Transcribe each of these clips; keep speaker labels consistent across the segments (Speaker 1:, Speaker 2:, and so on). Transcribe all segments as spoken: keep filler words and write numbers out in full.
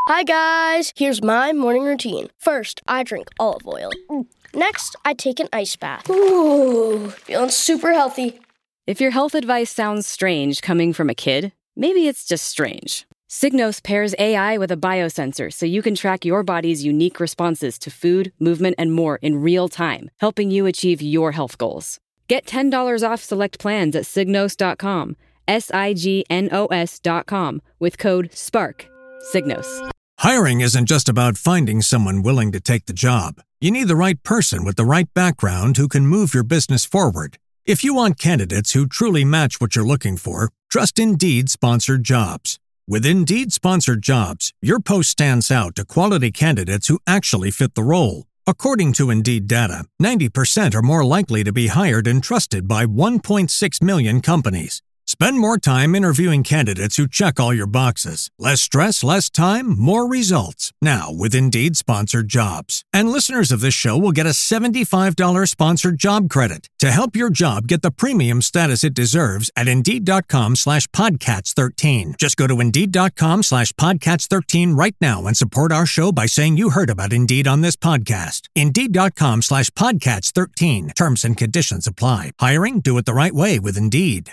Speaker 1: Hi guys, here's my morning routine. First, I drink olive oil. Next, I take an ice bath. Ooh, feeling super healthy.
Speaker 2: If your health advice sounds strange coming from a kid, maybe it's just strange. Signos pairs A I with a biosensor so you can track your body's unique responses to food, movement, and more in real time, helping you achieve your health goals. Get ten dollars off select plans at signos dot com, S I G N O S dot com, with code SPARK. Signos.
Speaker 3: Hiring isn't just about finding someone willing to take the job. You need the right person with the right background who can move your business forward. If you want candidates who truly match what you're looking for, trust Indeed Sponsored Jobs. With Indeed Sponsored Jobs, your post stands out to quality candidates who actually fit the role. According to Indeed data, ninety percent are more likely to be hired and trusted by one point six million companies. Spend more time interviewing candidates who check all your boxes. Less stress, less time, more results. Now with Indeed Sponsored Jobs. And listeners of this show will get a seventy-five dollars sponsored job credit to help your job get the premium status it deserves at Indeed.com slash Podcats13. Just go to Indeed.com slash Podcats13 right now and support our show by saying you heard about Indeed on this podcast. Indeed.com slash Podcats13. Terms and conditions apply. Hiring? Do it the right way with Indeed.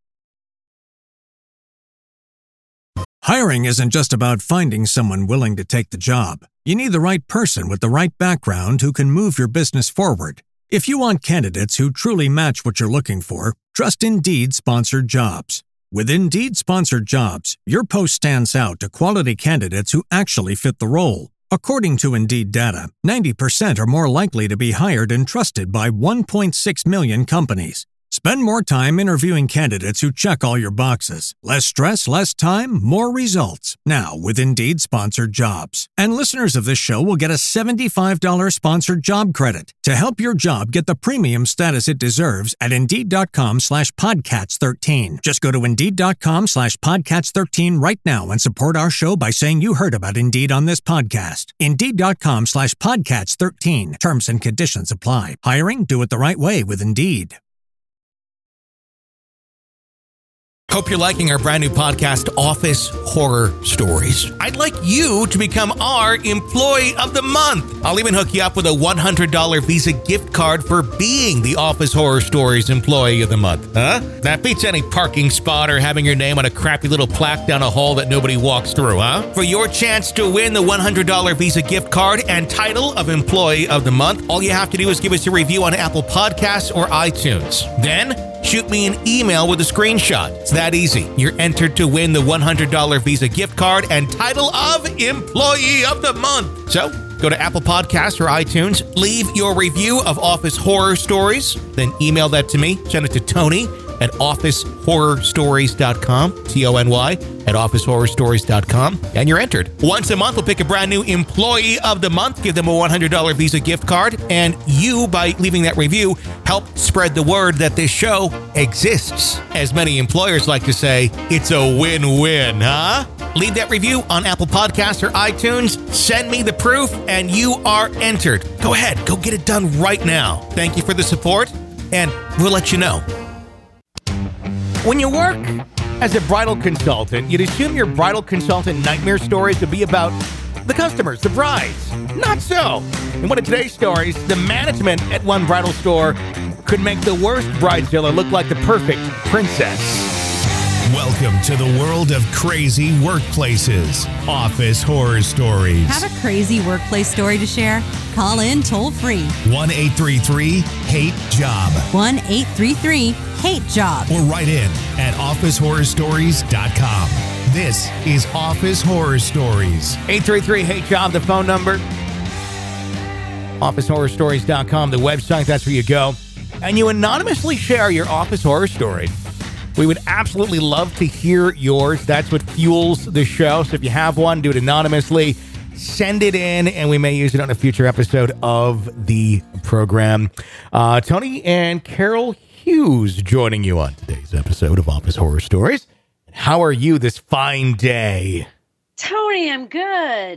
Speaker 3: Hiring isn't just about finding someone willing to take the job. You need the right person with the right background who can move your business forward. If you want candidates who truly match what you're looking for, trust Indeed Sponsored Jobs. With Indeed Sponsored Jobs, your post stands out to quality candidates who actually fit the role. According to Indeed data, ninety percent are more likely to be hired and trusted by one point six million companies. Spend more time interviewing candidates who check all your boxes. Less stress, less time, more results. Now with Indeed Sponsored Jobs. And listeners of this show will get a seventy-five dollars sponsored job credit to help your job get the premium status it deserves at Indeed.com slash Podcats13. Just go to Indeed.com slash Podcats13 right now and support our show by saying you heard about Indeed on this podcast. Indeed.com slash Podcats13. Terms and conditions apply. Hiring? Do it the right way with Indeed.
Speaker 4: Hope you're liking our brand new podcast, Office Horror Stories. I'd like you to become our Employee of the Month. I'll even hook you up with a one hundred dollars Visa gift card for being the Office Horror Stories Employee of the Month. Huh? That beats any parking spot or having your name on a crappy little plaque down a hall that nobody walks through, huh? For your chance to win the one hundred dollars Visa gift card and title of Employee of the Month, all you have to do is give us a review on Apple Podcasts or iTunes. Then, shoot me an email with a screenshot. It's that easy. You're entered to win the one hundred dollars Visa gift card and title of Employee of the Month. So, go to Apple Podcasts or iTunes, leave your review of Office Horror Stories, then email that to me, send it to Tony at office horror stories dot com, T O N Y, at office horror stories dot com, and you're entered. Once a month, we'll pick a brand new Employee of the Month, give them a one hundred dollars Visa gift card, and you, by leaving that review, help spread the word that this show exists. As many employers like to say, it's a win-win, huh? Leave that review on Apple Podcasts or iTunes, send me the proof, and you are entered. Go ahead, go get it done right now. Thank you for the support, and we'll let you know. When you work as a bridal consultant, you'd assume your bridal consultant nightmare stories would be about the customers, the brides. Not so. In one of today's stories, the management at one bridal store could make the worst bridezilla look like the perfect princess.
Speaker 5: Welcome to the world of crazy workplaces. Office Horror Stories.
Speaker 6: Have a crazy workplace story to share? Call in toll free.
Speaker 5: one eight three three hate job.
Speaker 6: one eight three three hate job.
Speaker 5: Or write in at office horror stories dot com. This is Office Horror Stories.
Speaker 4: eight three three hate job, the phone number. office horror stories dot com, the website, that's where you go. And you anonymously share your office horror story. We would absolutely love to hear yours. That's what fuels the show. So if you have one, do it anonymously. Send it in, and we may use it on a future episode of the program. Uh, Tony and Carol Hughes joining you on today's episode of Office Horror Stories. How are you this fine day?
Speaker 7: Tony, I'm good.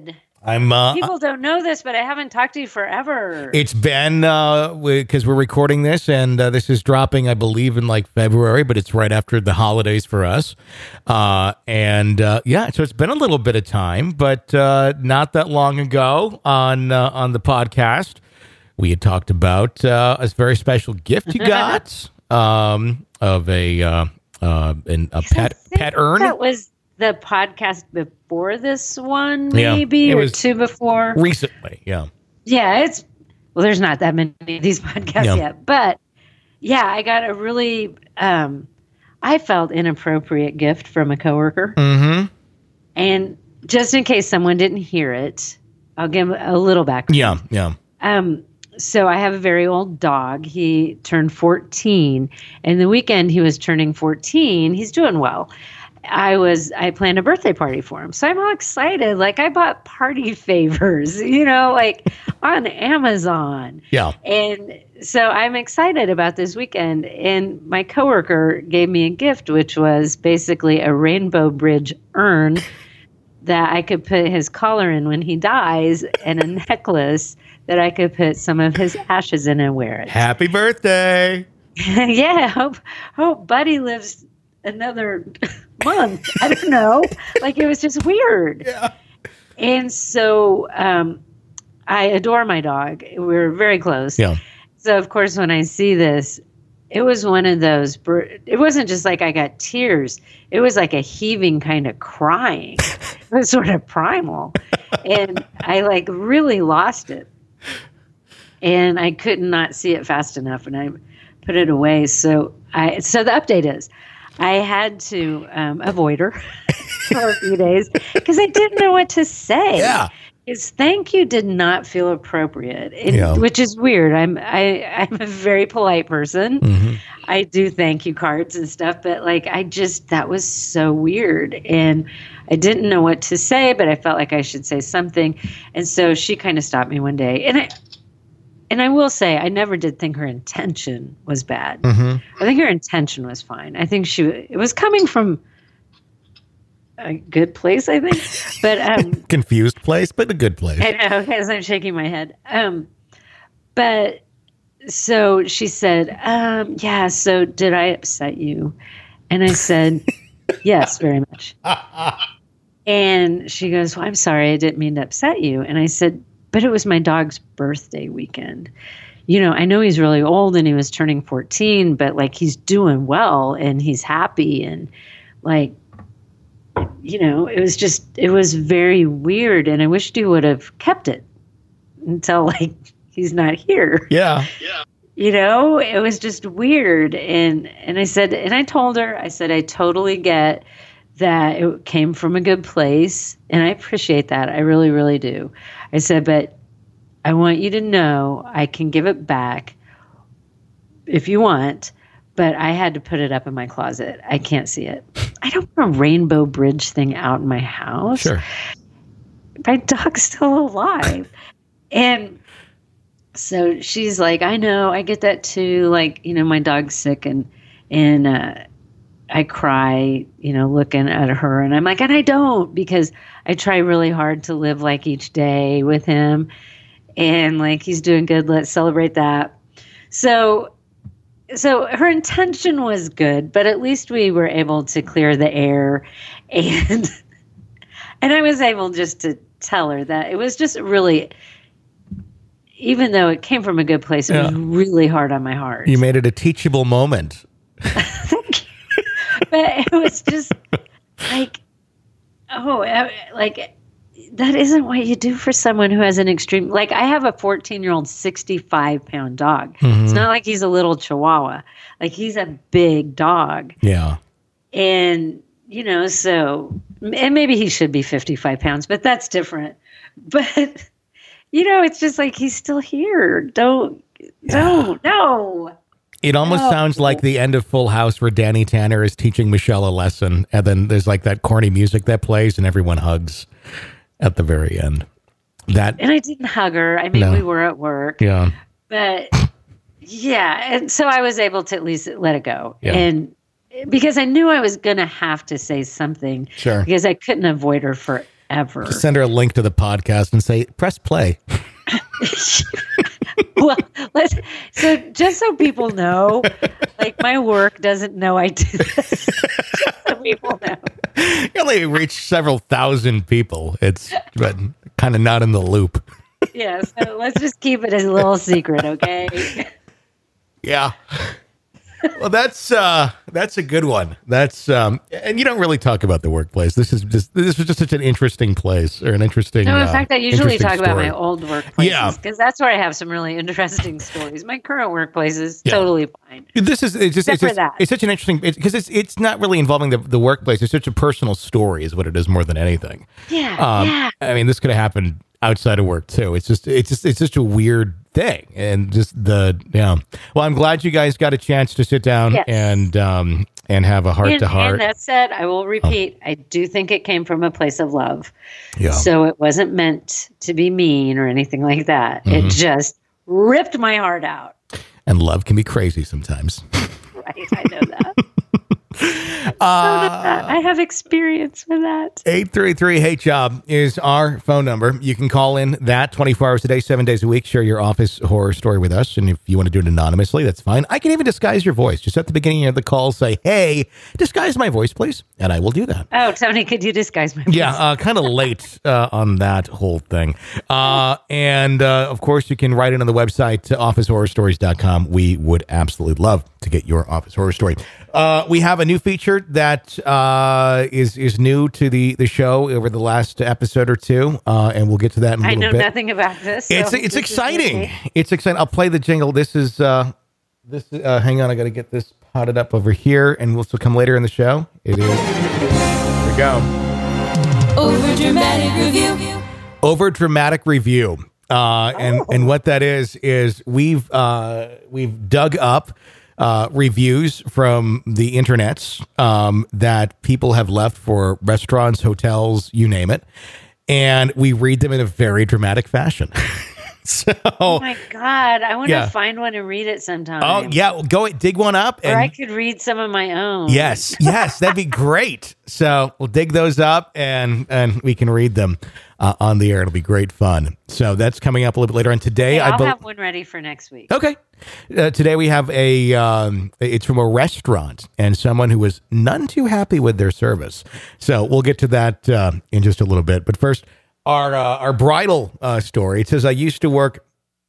Speaker 4: I'm. Uh,
Speaker 7: People don't know this, but I haven't talked to you forever.
Speaker 4: It's been uh, because we're recording this, and uh, this is dropping, I believe, in like February, but it's right after the holidays for us. Uh, and uh, yeah, so it's been a little bit of time, but uh, not that long ago on uh, on the podcast, we had talked about uh, a very special gift you got um, of a uh, uh, an, a pet pet urn.
Speaker 7: That was the podcast before this one,
Speaker 4: Yeah,
Speaker 7: maybe,
Speaker 4: it
Speaker 7: or
Speaker 4: was
Speaker 7: two before.
Speaker 4: Recently, yeah.
Speaker 7: Yeah, it's, well, there's not that many of these podcasts
Speaker 4: Yeah.
Speaker 7: yet. But yeah, I got a really, um, I felt inappropriate gift from a coworker.
Speaker 4: Mm-hmm.
Speaker 7: And just in case someone didn't hear it, I'll give a little background.
Speaker 4: Yeah, yeah.
Speaker 7: Um, so I have a very old dog. He turned fourteen. And the weekend he was turning fourteen, he's doing well. I was, I planned a birthday party for him. So I'm all excited. Like I bought party favors, you know, like on Amazon.
Speaker 4: Yeah.
Speaker 7: And so I'm excited about this weekend. And my coworker gave me a gift, which was basically a Rainbow Bridge urn that I could put his collar in when he dies, and a necklace that I could put some of his ashes in and wear it.
Speaker 4: Happy birthday.
Speaker 7: Yeah. Hope, hope Buddy lives another month. I don't know. Like it was just weird.
Speaker 4: Yeah.
Speaker 7: And so um, I adore my dog. We're very close.
Speaker 4: Yeah.
Speaker 7: So of course, when I see this, it was one of those, it wasn't just like I got tears. It was like a heaving kind of crying. It was sort of primal. And I like really lost it. And I could not see it fast enough, and I put it away. So I, so the update is, I had to um, avoid her for a few days because I didn't know what to say.
Speaker 4: Yeah.
Speaker 7: His thank you did not feel appropriate, it,
Speaker 4: Yeah.
Speaker 7: which is weird. I'm I, I'm a very polite person.
Speaker 4: Mm-hmm.
Speaker 7: I do thank you cards and stuff, but like I just, that was so weird. And I didn't know what to say, but I felt like I should say something. And so she kind of stopped me one day. And I, And I will say, I never did think her intention was bad.
Speaker 4: Mm-hmm.
Speaker 7: I think her intention was fine. I think she it was coming from a good place, I think. But um,
Speaker 4: Confused place, but a good place.
Speaker 7: I know, because I'm shaking my head. Um, but so she said, um, yeah, so did I upset you? And I said, yes, very much. And she goes, well, I'm sorry, I didn't mean to upset you. And I said, but it was my dog's birthday weekend. You know, I know he's really old and he was turning fourteen, but like he's doing well and he's happy. And like, you know, it was just, it was very weird. And I wished he would have kept it until like he's not here.
Speaker 4: Yeah.
Speaker 7: You know, it was just weird. And, and I said, and I told her, I said, I totally get that it came from a good place. And I appreciate that. I really, really do. I said, but I want you to know I can give it back if you want, but I had to put it up in my closet. I can't see it. I don't want a Rainbow Bridge thing out in my house.
Speaker 4: Sure.
Speaker 7: My dog's still alive. And so she's like, I know, I get that too. Like, you know, my dog's sick and, and, uh, I cry, you know, looking at her, and I'm like, and I don't, because I try really hard to live like each day with him, and like, he's doing good. Let's celebrate that. So, so her intention was good, but at least we were able to clear the air, and, and I was able just to tell her that it was just really, even though it came from a good place, it
Speaker 4: Yeah.
Speaker 7: was really hard on my heart.
Speaker 4: You made it a teachable moment.
Speaker 7: But it was just like, oh, like that isn't what you do for someone who has an extreme, like I have a fourteen year old sixty-five pound dog.
Speaker 4: Mm-hmm.
Speaker 7: It's not like he's a little chihuahua. Like he's a big dog.
Speaker 4: Yeah.
Speaker 7: And, you know, so, and maybe he should be fifty-five pounds, but that's different. But, you know, it's just like, he's still here. Don't, don't, no.
Speaker 4: It almost
Speaker 7: No.
Speaker 4: sounds like the end of Full House where Danny Tanner is teaching Michelle a lesson. And then there's like that corny music that plays and everyone hugs at the very end. That,
Speaker 7: And I didn't hug her. I mean,
Speaker 4: No.
Speaker 7: we were at work.
Speaker 4: yeah.
Speaker 7: But yeah, and so I was able to at least let it go.
Speaker 4: Yeah.
Speaker 7: And because I knew I was going to have to say something.
Speaker 4: Sure.
Speaker 7: Because I couldn't avoid her ever.
Speaker 4: Send her a link to the podcast and say, press play.
Speaker 7: Well, let's, so just so people know, like my work doesn't know I do this. Just so people know.
Speaker 4: You only reach several thousand people. It's but kind of not in the loop.
Speaker 7: Yeah, so let's just keep it as a little secret, okay?
Speaker 4: Yeah. Well, that's uh, that's a good one. That's um, and you don't really talk about the workplace. This is just this was just such an interesting place or an interesting.
Speaker 7: No, in
Speaker 4: uh,
Speaker 7: fact, I usually talk
Speaker 4: story.
Speaker 7: about my old workplaces.
Speaker 4: Yeah,
Speaker 7: because that's where I have some really interesting stories. My current workplace is
Speaker 4: yeah.
Speaker 7: totally fine.
Speaker 4: This is it's just,
Speaker 7: Except
Speaker 4: it's,
Speaker 7: for
Speaker 4: just
Speaker 7: that.
Speaker 4: it's such an interesting because it's, it's it's not really involving the the workplace. It's such a personal story, is what it is more than anything.
Speaker 7: Yeah,
Speaker 4: um,
Speaker 7: yeah.
Speaker 4: I mean, this could have happened outside of work too. It's just it's just it's just a weird thing, and just the yeah. Well, I'm glad you guys got a chance to sit down
Speaker 7: Yes.
Speaker 4: and um and have a heart
Speaker 7: And,
Speaker 4: to heart.
Speaker 7: and that said, I will repeat, I do think it came from a place of love.
Speaker 4: Yeah.
Speaker 7: So it wasn't meant to be mean or anything like that.
Speaker 4: Mm-hmm.
Speaker 7: It just ripped my heart out.
Speaker 4: And love can be crazy sometimes.
Speaker 7: Right, I know that. uh, I have experience with that.
Speaker 4: eight three three H job is our phone number. You can call in that twenty-four hours a day, seven days a week. Share your office horror story with us. And if you want to do it anonymously, that's fine. I can even disguise your voice. Just at the beginning of the call, say, hey, disguise my voice, please. And I will do that.
Speaker 7: Oh, Tony, could you disguise my voice?
Speaker 4: Yeah, uh, kind of late uh, on that whole thing. Uh, and, uh, of course, you can write in on the website, uh, office horror stories dot com. We would absolutely love to get your office horror story. Uh, we have a new feature that uh, is is new to the, the show over the last episode or two, uh, and we'll get to that in a
Speaker 7: I
Speaker 4: little
Speaker 7: know
Speaker 4: bit.
Speaker 7: nothing about this. So
Speaker 4: It's it's
Speaker 7: this
Speaker 4: exciting.
Speaker 7: is
Speaker 4: It's exciting. I'll play the jingle. This is uh, this. Uh, hang on, I got to get this potted up over here, and will still come later in the show. It is. Here we go.
Speaker 8: Over dramatic review.
Speaker 4: Over dramatic review. Uh, and, oh. and what that is, is we've, uh, we've dug up, uh, reviews from the internets, um, that people have left for restaurants, hotels, you name it. And we read them in a very dramatic fashion. So,
Speaker 7: oh my God, I want
Speaker 4: yeah.
Speaker 7: to find one and read it sometime.
Speaker 4: Oh yeah, go dig one up. And,
Speaker 7: or I could read some of my own.
Speaker 4: Yes, yes, that'd be great. So we'll dig those up and and we can read them uh, on the air. It'll be great fun. So that's coming up a little bit later on today.
Speaker 7: Hey, I'll
Speaker 4: I be-
Speaker 7: have one ready for next week.
Speaker 4: Okay. Uh, today we have a, um, it's from a restaurant and someone who was none too happy with their service. So we'll get to that uh, in just a little bit. But first, our uh, our bridal uh, story. It says, I used to work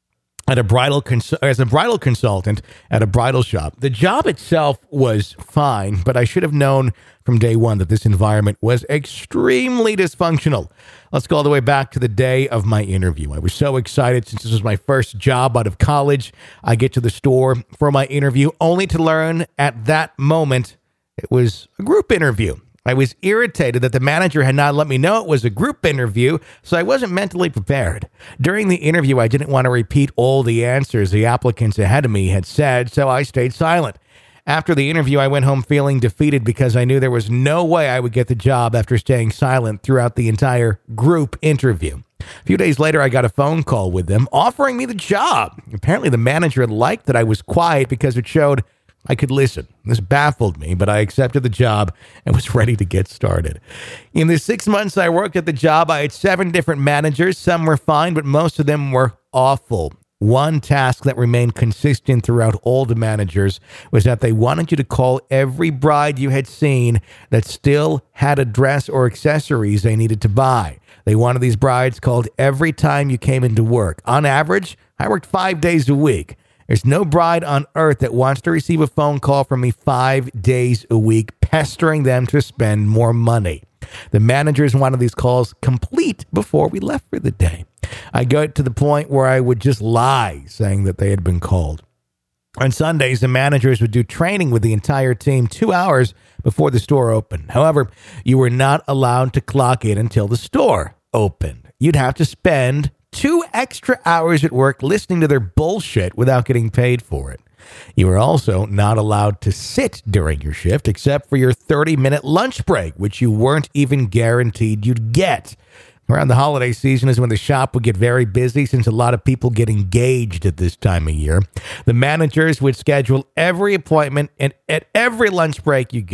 Speaker 4: at a bridal cons- as a bridal consultant at a bridal shop. The job itself was fine, but I should have known from day one that this environment was extremely dysfunctional. Let's go all the way back to the day of my interview. I was so excited since this was my first job out of college. I get to the store for my interview only to learn at that moment it was a group interview. I was irritated that the manager had not let me know it was a group interview, so I wasn't mentally prepared. During the interview, I didn't want to repeat all the answers the applicants ahead of me had said, so I stayed silent. After the interview, I went home feeling defeated because I knew there was no way I would get the job after staying silent throughout the entire group interview. A few days later, I got a phone call with them offering me the job. Apparently, the manager liked that I was quiet because it showed I could listen. This baffled me, but I accepted the job and was ready to get started. In the six months I worked at the job, I had seven different managers. Some were fine, but most of them were awful. One task that remained consistent throughout all the managers was that they wanted you to call every bride you had seen that still had a dress or accessories they needed to buy. They wanted these brides called every time you came into work. On average, I worked five days a week. There's no bride on earth that wants to receive a phone call from me five days a week, pestering them to spend more money. The managers wanted these calls complete before we left for the day. I got to the point where I would just lie, saying that they had been called. On Sundays, the managers would do training with the entire team two hours before the store opened. However, you were not allowed to clock in until the store opened. You'd have to spend two extra hours at work listening to their bullshit without getting paid for it. You were also not allowed to sit during your shift except for your thirty-minute lunch break, which you weren't even guaranteed you'd get. Around the holiday season is when the shop would get very busy since a lot of people get engaged at this time of year. The managers would schedule every appointment and at every lunch break you got.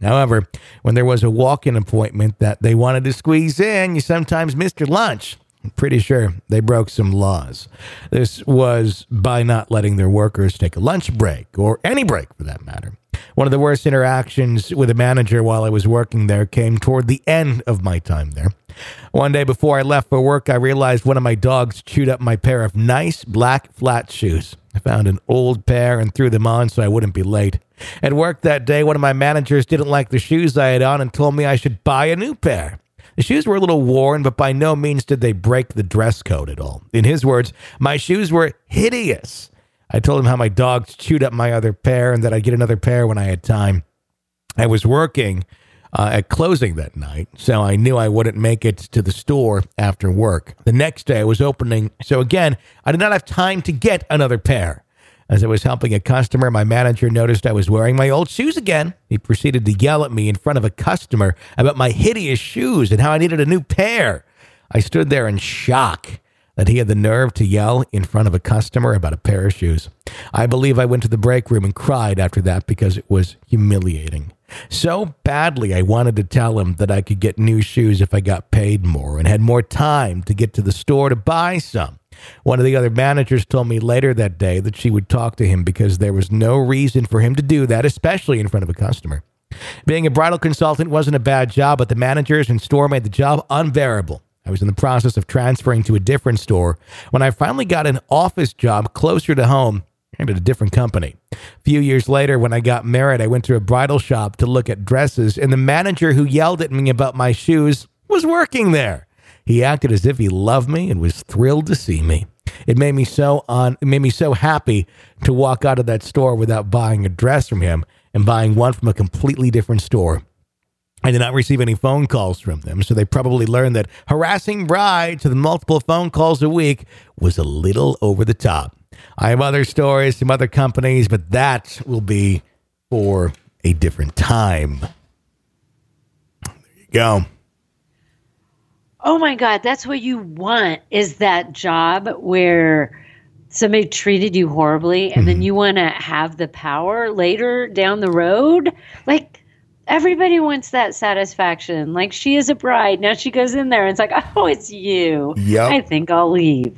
Speaker 4: However, when there was a walk-in appointment that they wanted to squeeze in, you sometimes missed your lunch. I'm pretty sure they broke some laws. This was by not letting their workers take a lunch break, or any break for that matter. One of the worst interactions with a manager while I was working there came toward the end of my time there. One day before I left for work, I realized one of my dogs chewed up my pair of nice black flat shoes. I found an old pair and threw them on so I wouldn't be late. At work that day, one of my managers didn't like the shoes I had on and told me I should buy a new pair. The shoes were a little worn, but by no means did they break the dress code at all. In his words, my shoes were hideous. I told him how my dogs chewed up my other pair and that I'd get another pair when I had time. I was working uh, at closing that night, so I knew I wouldn't make it to the store after work. The next day I was opening, so again, I did not have time to get another pair. As I was helping a customer, my manager noticed I was wearing my old shoes again. He proceeded to yell at me in front of a customer about my hideous shoes and how I needed a new pair. I stood there in shock that he had the nerve to yell in front of a customer about a pair of shoes. I believe I went to the break room and cried after that because it was humiliating. So badly I wanted to tell him that I could get new shoes if I got paid more and had more time to get to the store to buy some. One of the other managers told me later that day that she would talk to him because there was no reason for him to do that, especially in front of a customer. Being a bridal consultant wasn't a bad job, but the managers and store made the job unbearable. I was in the process of transferring to a different store when I finally got an office job closer to home and at a different company. A few years later, when I got married, I went to a bridal shop to look at dresses, and the manager who yelled at me about my shoes was working there. He acted as if he loved me and was thrilled to see me. It made me so on. It made me so happy to walk out of that store without buying a dress from him and buying one from a completely different store. I did not receive any phone calls from them, so they probably learned that harassing brides with multiple phone calls a week was a little over the top. I have other stories from other companies, but that will be for a different time. There you go.
Speaker 7: Oh my God, that's what you want, is that job where somebody treated you horribly and mm-hmm. then you want to have the power later down the road. Like, everybody wants that satisfaction. Like, she is a bride. Now she goes in there and it's like, oh, it's you.
Speaker 4: Yep.
Speaker 7: I think I'll leave.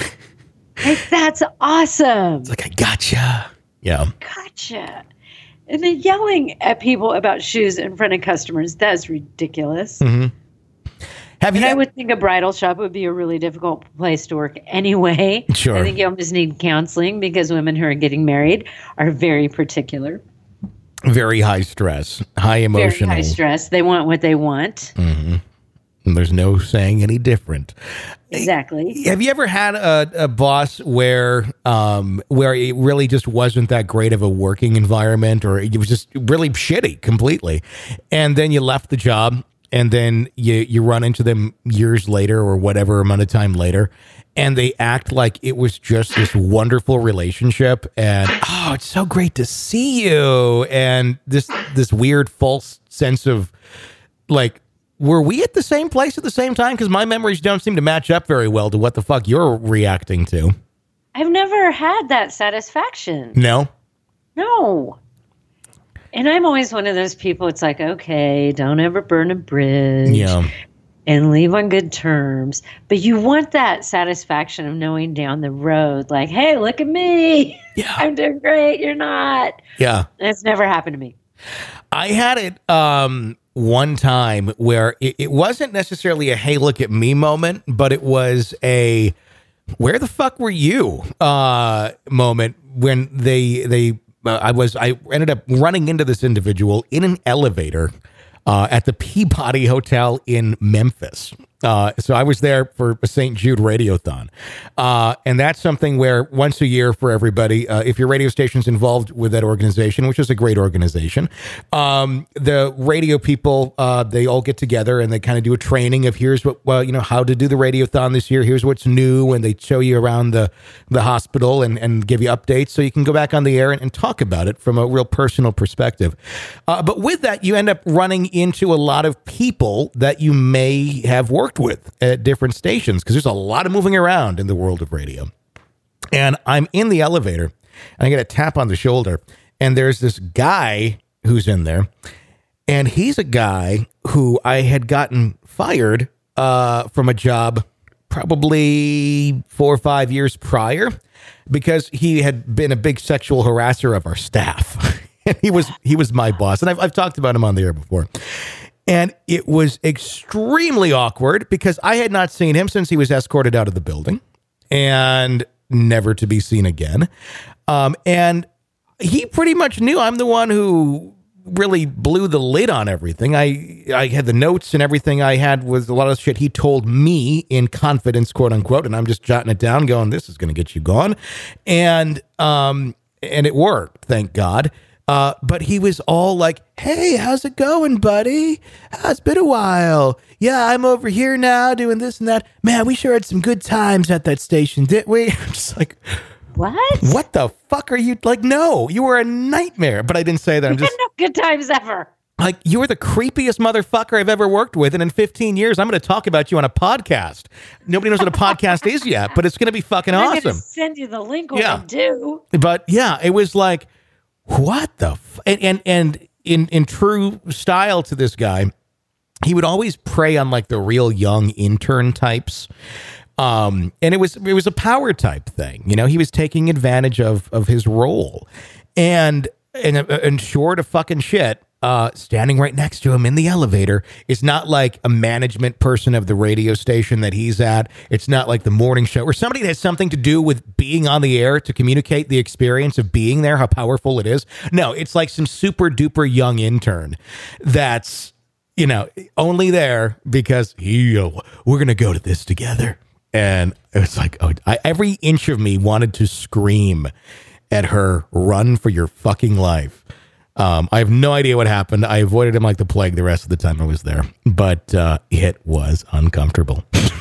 Speaker 7: Like, that's awesome.
Speaker 4: It's like, I gotcha. Yeah.
Speaker 7: Gotcha. And then yelling at people about shoes in front of customers, that's ridiculous. Mm-hmm. Have and you, I would think a bridal shop would be a really difficult place to work anyway.
Speaker 4: Sure.
Speaker 7: I think you almost need counseling because women who are getting married are very particular.
Speaker 4: Very high stress, high emotional.
Speaker 7: Very high stress. They want what they want.
Speaker 4: Mm-hmm. And there's no saying any different.
Speaker 7: Exactly.
Speaker 4: Have you ever had a, a boss where um, where it really just wasn't that great of a working environment, or it was just really shitty completely, and then you left the job, and then you, you run into them years later or whatever amount of time later, and they act like it was just this wonderful relationship, and oh, it's so great to see you, and this this weird false sense of like, were we at the same place at the same time? Because my memories don't seem to match up very well to what the fuck you're reacting to.
Speaker 7: I've never had that satisfaction.
Speaker 4: No?
Speaker 7: No. And I'm always one of those people, it's like, okay, don't ever burn a bridge.
Speaker 4: Yeah.
Speaker 7: And leave on good terms. But you want that satisfaction of knowing down the road, like, hey, look at me.
Speaker 4: Yeah.
Speaker 7: I'm doing great. You're not.
Speaker 4: Yeah.
Speaker 7: That's never happened to me.
Speaker 4: I had it um, one time where it, it wasn't necessarily a, hey, look at me moment, but it was a, where the fuck were you uh, moment when they, they, uh, I was, I ended up running into this individual in an elevator uh, at the Peabody Hotel in Memphis. Uh, so I was there for a Saint Jude Radiothon. Uh, and that's something where once a year for everybody, uh, if your radio station's involved with that organization, which is a great organization, um, the radio people, uh, they all get together and they kind of do a training of here's what, well, you know, how to do the Radiothon this year. Here's what's new. And they show you around the, the hospital and, and give you updates so you can go back on the air and, and talk about it from a real personal perspective. Uh, but with that, you end up running into a lot of people that you may have worked with at different stations, because there's a lot of moving around in the world of radio. And I'm in the elevator and I get a tap on the shoulder, and there's this guy who's in there, And he's a guy who I had gotten fired uh, from a job probably four or five years prior because he had been a big sexual harasser of our staff. And he was he was my boss. And I've, I've talked about him on the air before. And it was extremely awkward because I had not seen him since he was escorted out of the building and never to be seen again. Um, and he pretty much knew I'm the one who really blew the lid on everything. I, I had the notes and everything I had was a lot of shit he told me in confidence, quote unquote. And I'm just jotting it down going, this is going to get you gone. And, um, and it worked, thank God. Uh, but he was all like, hey, how's it going, buddy? Oh, it's been a while. Yeah, I'm over here now doing this and that. Man, we sure had some good times at that station, didn't we? I'm just like,
Speaker 7: what?
Speaker 4: What the fuck are you like? No, you were a nightmare. But I didn't say that. I'm just
Speaker 7: no good times ever.
Speaker 4: Like, you were the creepiest motherfucker I've ever worked with. And in fifteen years, I'm going to talk about you on a podcast. Nobody knows what a podcast is yet, but it's going to be fucking
Speaker 7: I'm
Speaker 4: awesome.
Speaker 7: Gonna send you the link when
Speaker 4: Yeah.
Speaker 7: I do.
Speaker 4: But yeah, it was like, what the f-? And, and, and in, in true style to this guy, he would always prey on like the real young intern types. Um, and it was, it was a power type thing. You know, he was taking advantage of, of his role and, and, and short of fucking shit, uh, standing right next to him in the elevator is not like a management person of the radio station that he's at. It's not like the morning show or somebody that has something to do with being on the air to communicate the experience of being there, how powerful it is. No, it's like some super duper young intern that's, you know, only there because he, uh, we're going to go to this together. And it was like, oh, I, every inch of me wanted to scream at her, run for your fucking life. Um, I have no idea what happened. I avoided him like the plague the rest of the time I was there, but uh, it was uncomfortable.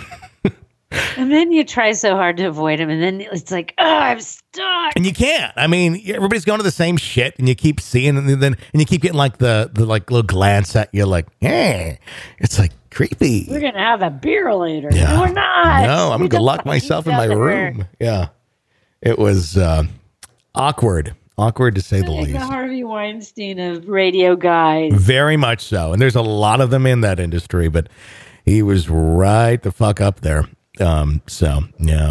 Speaker 7: And then you try so hard to avoid him, and then it's like, oh, I'm stuck.
Speaker 4: And you can't. I mean, everybody's going to the same shit, and you keep seeing, and then and you keep getting like the the like little glance at you, like, hey, it's like creepy.
Speaker 7: We're gonna have a beer later.
Speaker 4: Yeah.
Speaker 7: No, we're not.
Speaker 4: No, I'm
Speaker 7: We
Speaker 4: gonna go
Speaker 7: don't
Speaker 4: lock
Speaker 7: fucking
Speaker 4: myself in
Speaker 7: each
Speaker 4: my
Speaker 7: other.
Speaker 4: room. Yeah, it was uh, awkward, awkward to say the
Speaker 7: Like
Speaker 4: least.
Speaker 7: the Harvey Weinstein of radio guys.
Speaker 4: Very much so. And there's a lot of them in that industry, but he was right the fuck up there. Um, so, yeah.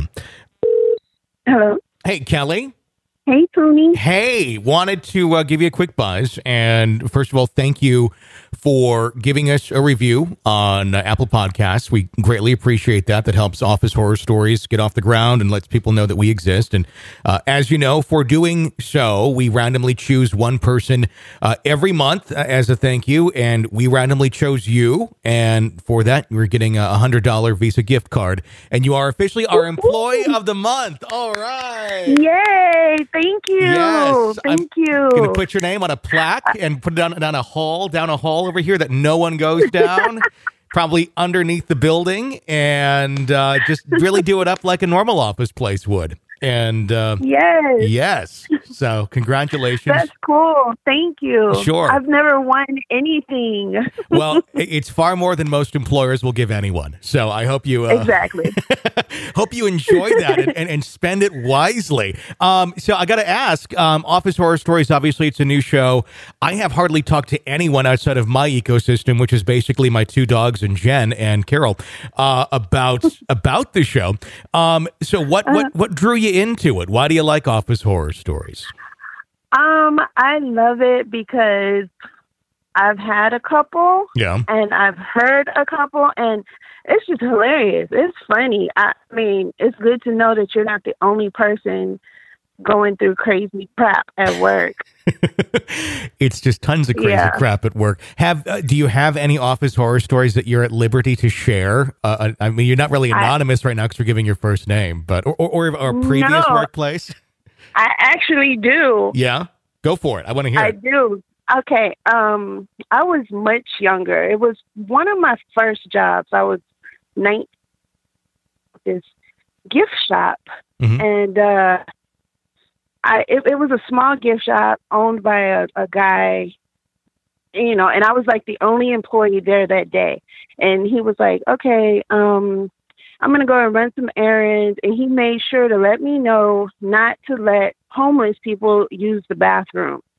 Speaker 9: Hello.
Speaker 4: Hey, Kelly.
Speaker 9: Hey, Tony.
Speaker 4: Hey, wanted to uh, give you a quick buzz. And first of all, thank you for giving us a review on uh, Apple Podcasts. We greatly appreciate that. That helps Office Horror Stories get off the ground and lets people know that we exist. And uh, as you know, for doing so, we randomly choose one person uh, every month uh, as a thank you. And we randomly chose you. And for that, you're getting a one hundred dollars Visa gift card. And you are officially our Employee of the Month. All right.
Speaker 9: Yay. Thank you.
Speaker 4: Yes,
Speaker 9: Thank
Speaker 4: I'm
Speaker 9: you.
Speaker 4: Going to put your name on a plaque and put it down, down a hall, down a hall over here that no one goes down, probably underneath the building, and uh, just really do it up like a normal office place would. And uh,
Speaker 9: yes.
Speaker 4: yes. So congratulations.
Speaker 9: That's cool. Thank you.
Speaker 4: Sure.
Speaker 9: I've never won anything.
Speaker 4: Well, it's far more than most employers will give anyone. So I hope you uh,
Speaker 9: exactly.
Speaker 4: hope you enjoy that and, and, and spend it wisely. Um, so I got to ask, um, Office Horror Stories, obviously it's a new show. I have hardly talked to anyone outside of my ecosystem, which is basically my two dogs and Jen and Carol, uh, about about the show. Um, so what, what, what drew you into it? Why do you like Office Horror Stories?
Speaker 9: Um, I love it because I've had a couple.
Speaker 4: Yeah.
Speaker 9: And I've heard a couple, and it's just hilarious. It's funny. I mean, it's good to know that you're not the only person going through crazy crap at work.
Speaker 4: It's just tons of crazy
Speaker 9: Yeah.
Speaker 4: crap at work. Have uh, do you have any Office Horror Stories that you're at liberty to share? Uh, I mean, you're not really anonymous I, right now because you're giving your first name, but or or, or a previous
Speaker 9: no,
Speaker 4: workplace.
Speaker 9: I actually do.
Speaker 4: Yeah, go for it. I want to hear
Speaker 9: I
Speaker 4: it.
Speaker 9: do. Okay. Um, I was much younger. It was one of my first jobs. I was nineteen. This gift shop,
Speaker 4: Mhm.
Speaker 9: and uh, I it, it was a small gift shop owned by a, a guy. You know, and I was like the only employee there that day. And he was like, "Okay, um, I'm going to go and run some errands." And he made sure to let me know not to let homeless people use the bathroom.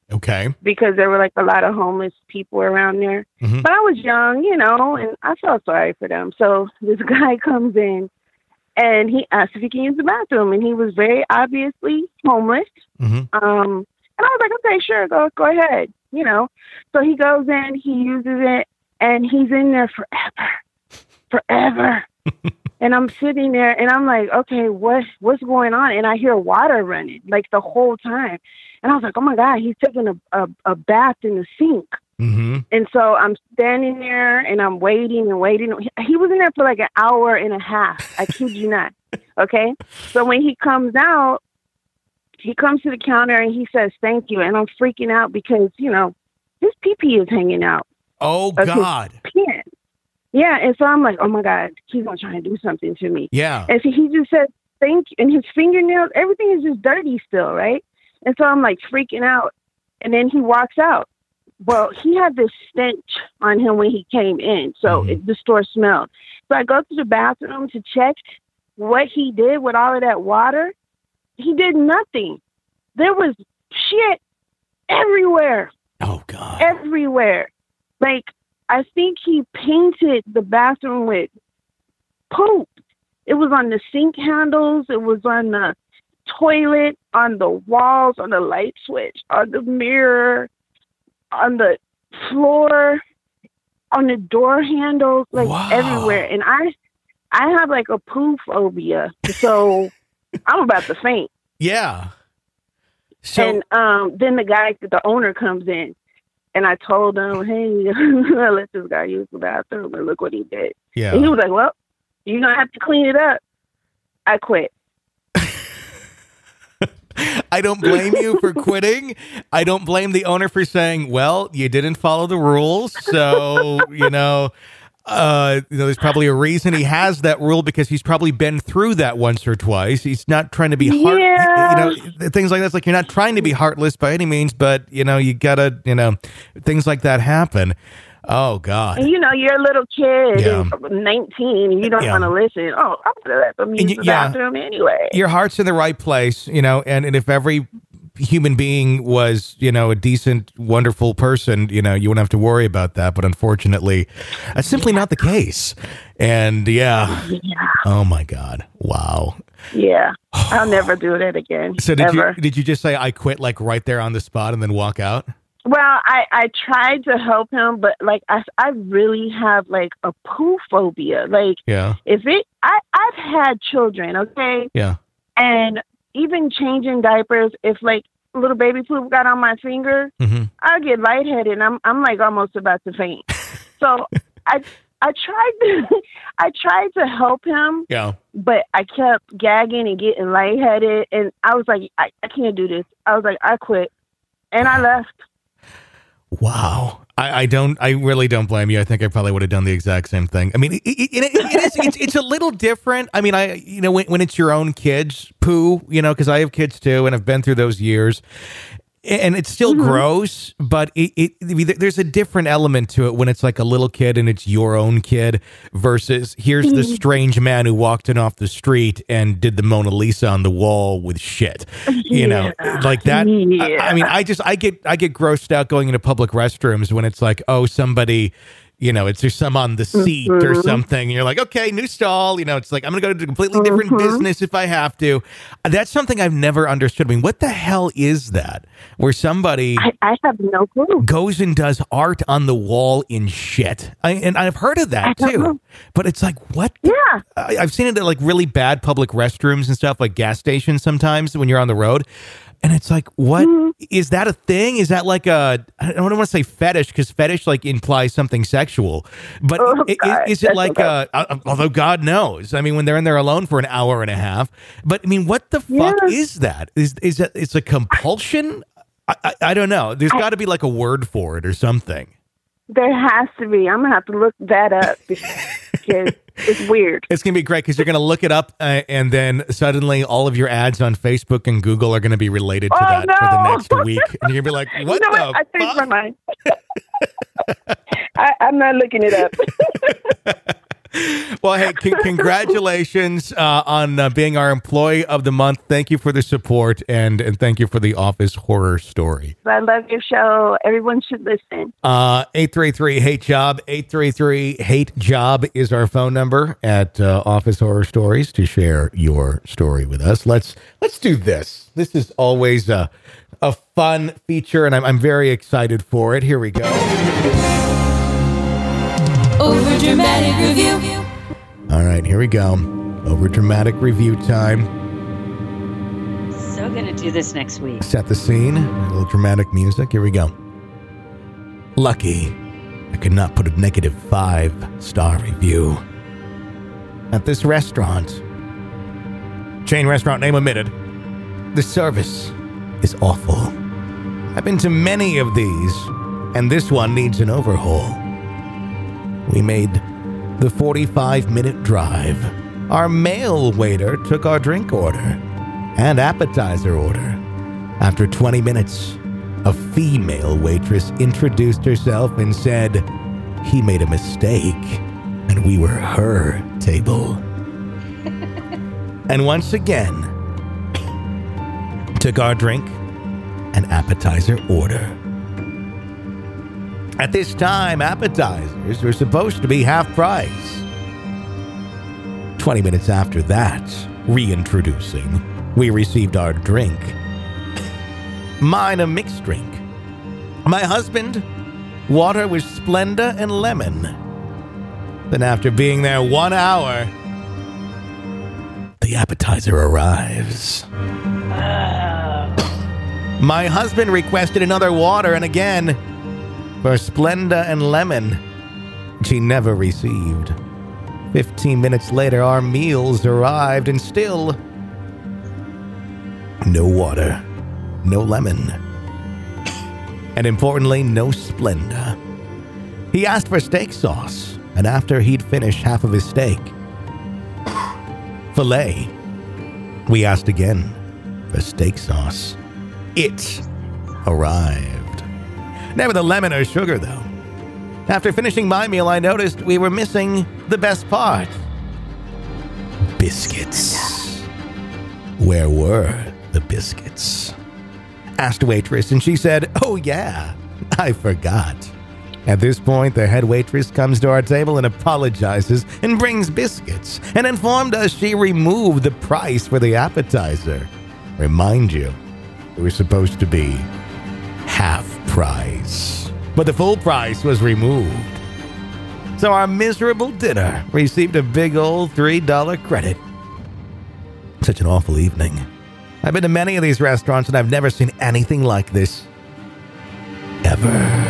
Speaker 4: Okay.
Speaker 9: Because there were like a lot of homeless people around there.
Speaker 4: Mm-hmm.
Speaker 9: But I was young, you know, and I felt sorry for them. So this guy comes in and he asked if he can use the bathroom, and he was very obviously homeless.
Speaker 4: Mm-hmm.
Speaker 9: Um, and I was like, okay, sure, go go ahead, you know. So he goes in, he uses it, and he's in there forever, forever. And I'm sitting there, and I'm like, okay, what what's going on? And I hear water running like the whole time, and I was like, oh my God, he's taking a a, a bath in the sink.
Speaker 4: Mm-hmm.
Speaker 9: And so I'm standing there, and I'm waiting and waiting. He was in there for like an hour and a half. I kid you not. Okay, so when he comes out, he comes to the counter and he says, thank you. And I'm freaking out because, you know, his pee-pee is hanging out.
Speaker 4: Oh, God.
Speaker 9: Pants. Yeah. And so I'm like, oh, my God, he's going to try and do something to me.
Speaker 4: Yeah.
Speaker 9: And so he just said, thank you. And his fingernails, everything is just dirty still, right? And so I'm like freaking out. And then he walks out. Well, he had this stench on him when he came in. So
Speaker 4: Mm-hmm.
Speaker 9: it, the store smelled. So I go to the bathroom to check what he did with all of that water. He did nothing. There was shit everywhere.
Speaker 4: Oh, God.
Speaker 9: Everywhere. Like, I think he painted the bathroom with poop. It was on the sink handles. It was on the toilet, on the walls, on the light switch, on the mirror, on the floor, on the door handles, like
Speaker 4: Wow.
Speaker 9: everywhere. And I, I have like a poo phobia. So I'm about to faint.
Speaker 4: Yeah. So,
Speaker 9: and um, then the guy, the owner comes in, and I told him, hey, I let this guy use the bathroom, and look what he did.
Speaker 4: yeah.
Speaker 9: And he was like, well, you're going to have to clean it up. I quit.
Speaker 4: I don't blame you for quitting. I don't blame the owner for saying, well, you didn't follow the rules. So, you know, uh, you know, there's probably a reason he has that rule, because he's probably been through that once or twice. He's not trying to be heart,
Speaker 9: Yeah.
Speaker 4: you know, things like that. It's like, you're not trying to be heartless by any means, but, you know, you gotta, you know, things like that happen. Oh, God.
Speaker 9: And, you know, you're a little kid,
Speaker 4: Yeah.
Speaker 9: and nineteen, and you don't
Speaker 4: Yeah.
Speaker 9: want to listen. Oh, I'm going to let them use
Speaker 4: And y-
Speaker 9: the
Speaker 4: yeah.
Speaker 9: bathroom anyway.
Speaker 4: Your heart's in the right place, you know, and, and if every human being was, you know, a decent, wonderful person, you know, you wouldn't have to worry about that. But unfortunately, that's simply not the case. And yeah.
Speaker 9: Yeah.
Speaker 4: Oh, my God. Wow.
Speaker 9: Yeah. I'll never do that again.
Speaker 4: So did
Speaker 9: ever.
Speaker 4: you did you just say I quit like right there on the spot and then walk out?
Speaker 9: Well, I, I tried to help him, but like I, I really have like a poo phobia. Like
Speaker 4: Yeah.
Speaker 9: if it, I, I've had children, okay?
Speaker 4: Yeah.
Speaker 9: And even changing diapers, if like little baby poop got on my finger,
Speaker 4: Mm-hmm.
Speaker 9: I get lightheaded and I'm, I'm like almost about to faint. So I, I tried to, I tried to help him,
Speaker 4: Yeah.
Speaker 9: but I kept gagging and getting lightheaded. And I was like, I, I can't do this. I was like, I quit. And I left.
Speaker 4: Wow. I, I don't, I really don't blame you. I think I probably would have done the exact same thing. I mean, it, it, it, it is, it's, it's a little different. I mean, I, you know, when, when it's your own kids poo, you know, cause I have kids too, and I've been through those years, and it's still
Speaker 9: Mm-hmm.
Speaker 4: gross, but it, it, there's a different element to it when it's like a little kid and it's your own kid versus here's the strange man who walked in off the street and did the Mona Lisa on the wall with shit, you know,
Speaker 9: Yeah.
Speaker 4: like that.
Speaker 9: Yeah.
Speaker 4: I, I mean, I just, I get, I get grossed out going into public restrooms when it's like, oh, somebody, you know, it's there's some on the seat or
Speaker 9: Mhm.
Speaker 4: something. And you're like, okay, new stall. You know, it's like, I'm going to go to a completely different
Speaker 9: Mhm.
Speaker 4: business if I have to. That's something I've never understood. I mean, what the hell is that? Where somebody
Speaker 9: I, I have no clue.
Speaker 4: goes and does art on the wall in shit. I, and I've heard of that
Speaker 9: I don't
Speaker 4: too.
Speaker 9: know.
Speaker 4: But it's like, what? the-
Speaker 9: Yeah.
Speaker 4: I, I've seen it at like really bad public restrooms and stuff, like gas stations sometimes when you're on the road. And it's like, what is
Speaker 9: Mhm.
Speaker 4: that a thing? Is that like a, I don't want to say fetish, because fetish like implies something sexual. But
Speaker 9: Oh,
Speaker 4: i- i-
Speaker 9: God.
Speaker 4: is it
Speaker 9: That's
Speaker 4: like,
Speaker 9: okay.
Speaker 4: uh, uh, although God knows, I mean, when they're in there alone for an hour and a half. But I mean, what the fuck
Speaker 9: Yeah.
Speaker 4: is that? Is is that it's a compulsion? I, I, I don't know. There's got to be like a word for it or something.
Speaker 9: There has to be. I'm going to have to look that up because it's weird.
Speaker 4: It's going to be great because you're going to look it up uh, and then suddenly all of your ads on Facebook and Google are going to be related to
Speaker 9: Oh,
Speaker 4: that for the
Speaker 9: no.
Speaker 4: next week. And you're going to be like, what
Speaker 9: you know
Speaker 4: the
Speaker 9: what? I changed
Speaker 4: fuck?
Speaker 9: my mind. I, I'm not looking it up.
Speaker 4: Well, hey, c- congratulations uh, on uh, being our employee of the month. Thank you for the support, and, and thank you for the office horror story.
Speaker 9: I love your show. Everyone should listen.
Speaker 4: Uh, eight three three, hate job. eight three three, hate job is our phone number at uh, Office Horror Stories to share your story with us. Let's let's do this. This is always a, a fun feature, and I'm, I'm very excited for it. Here we go.
Speaker 8: Over dramatic review.
Speaker 4: All right, here we go. Over dramatic review time.
Speaker 7: So gonna do this next week.
Speaker 4: Set the scene. A little dramatic music. Here we go. Lucky, I could not put a negative five star review at this restaurant. Chain restaurant name omitted. The service is awful. I've been to many of these, and this one needs an overhaul. We made the forty-five minute drive. Our male waiter took our drink order and appetizer order. After twenty minutes, a female waitress introduced herself and said he made a mistake and we were her table. And once again, took our drink and appetizer order. At this time, appetizers were supposed to be half price. Twenty minutes after that, reintroducing, we received our drink. Mine a mixed drink. My husband, water with Splenda and lemon. Then after being there one hour, the appetizer arrives. My husband requested another water, and again, for Splenda and lemon, she never received. Fifteen minutes later, our meals arrived, and still no water, no lemon, and importantly, no Splenda. He asked for steak sauce, and after he'd finished half of his steak, filet, we asked again for steak sauce. It arrived. Never the lemon or sugar, though. After finishing my meal, I noticed we were missing the best part. Biscuits. Where were the biscuits? Asked waitress, and she said, oh yeah, I forgot. At this point, the head waitress comes to our table and apologizes and brings biscuits and informed us she removed the price for the appetizer. Remind you, it was supposed to be half price, but the full price was removed. So our miserable dinner received a big old three dollar credit. Such an awful evening. I've been to many of these restaurants and I've never seen anything like this. Ever.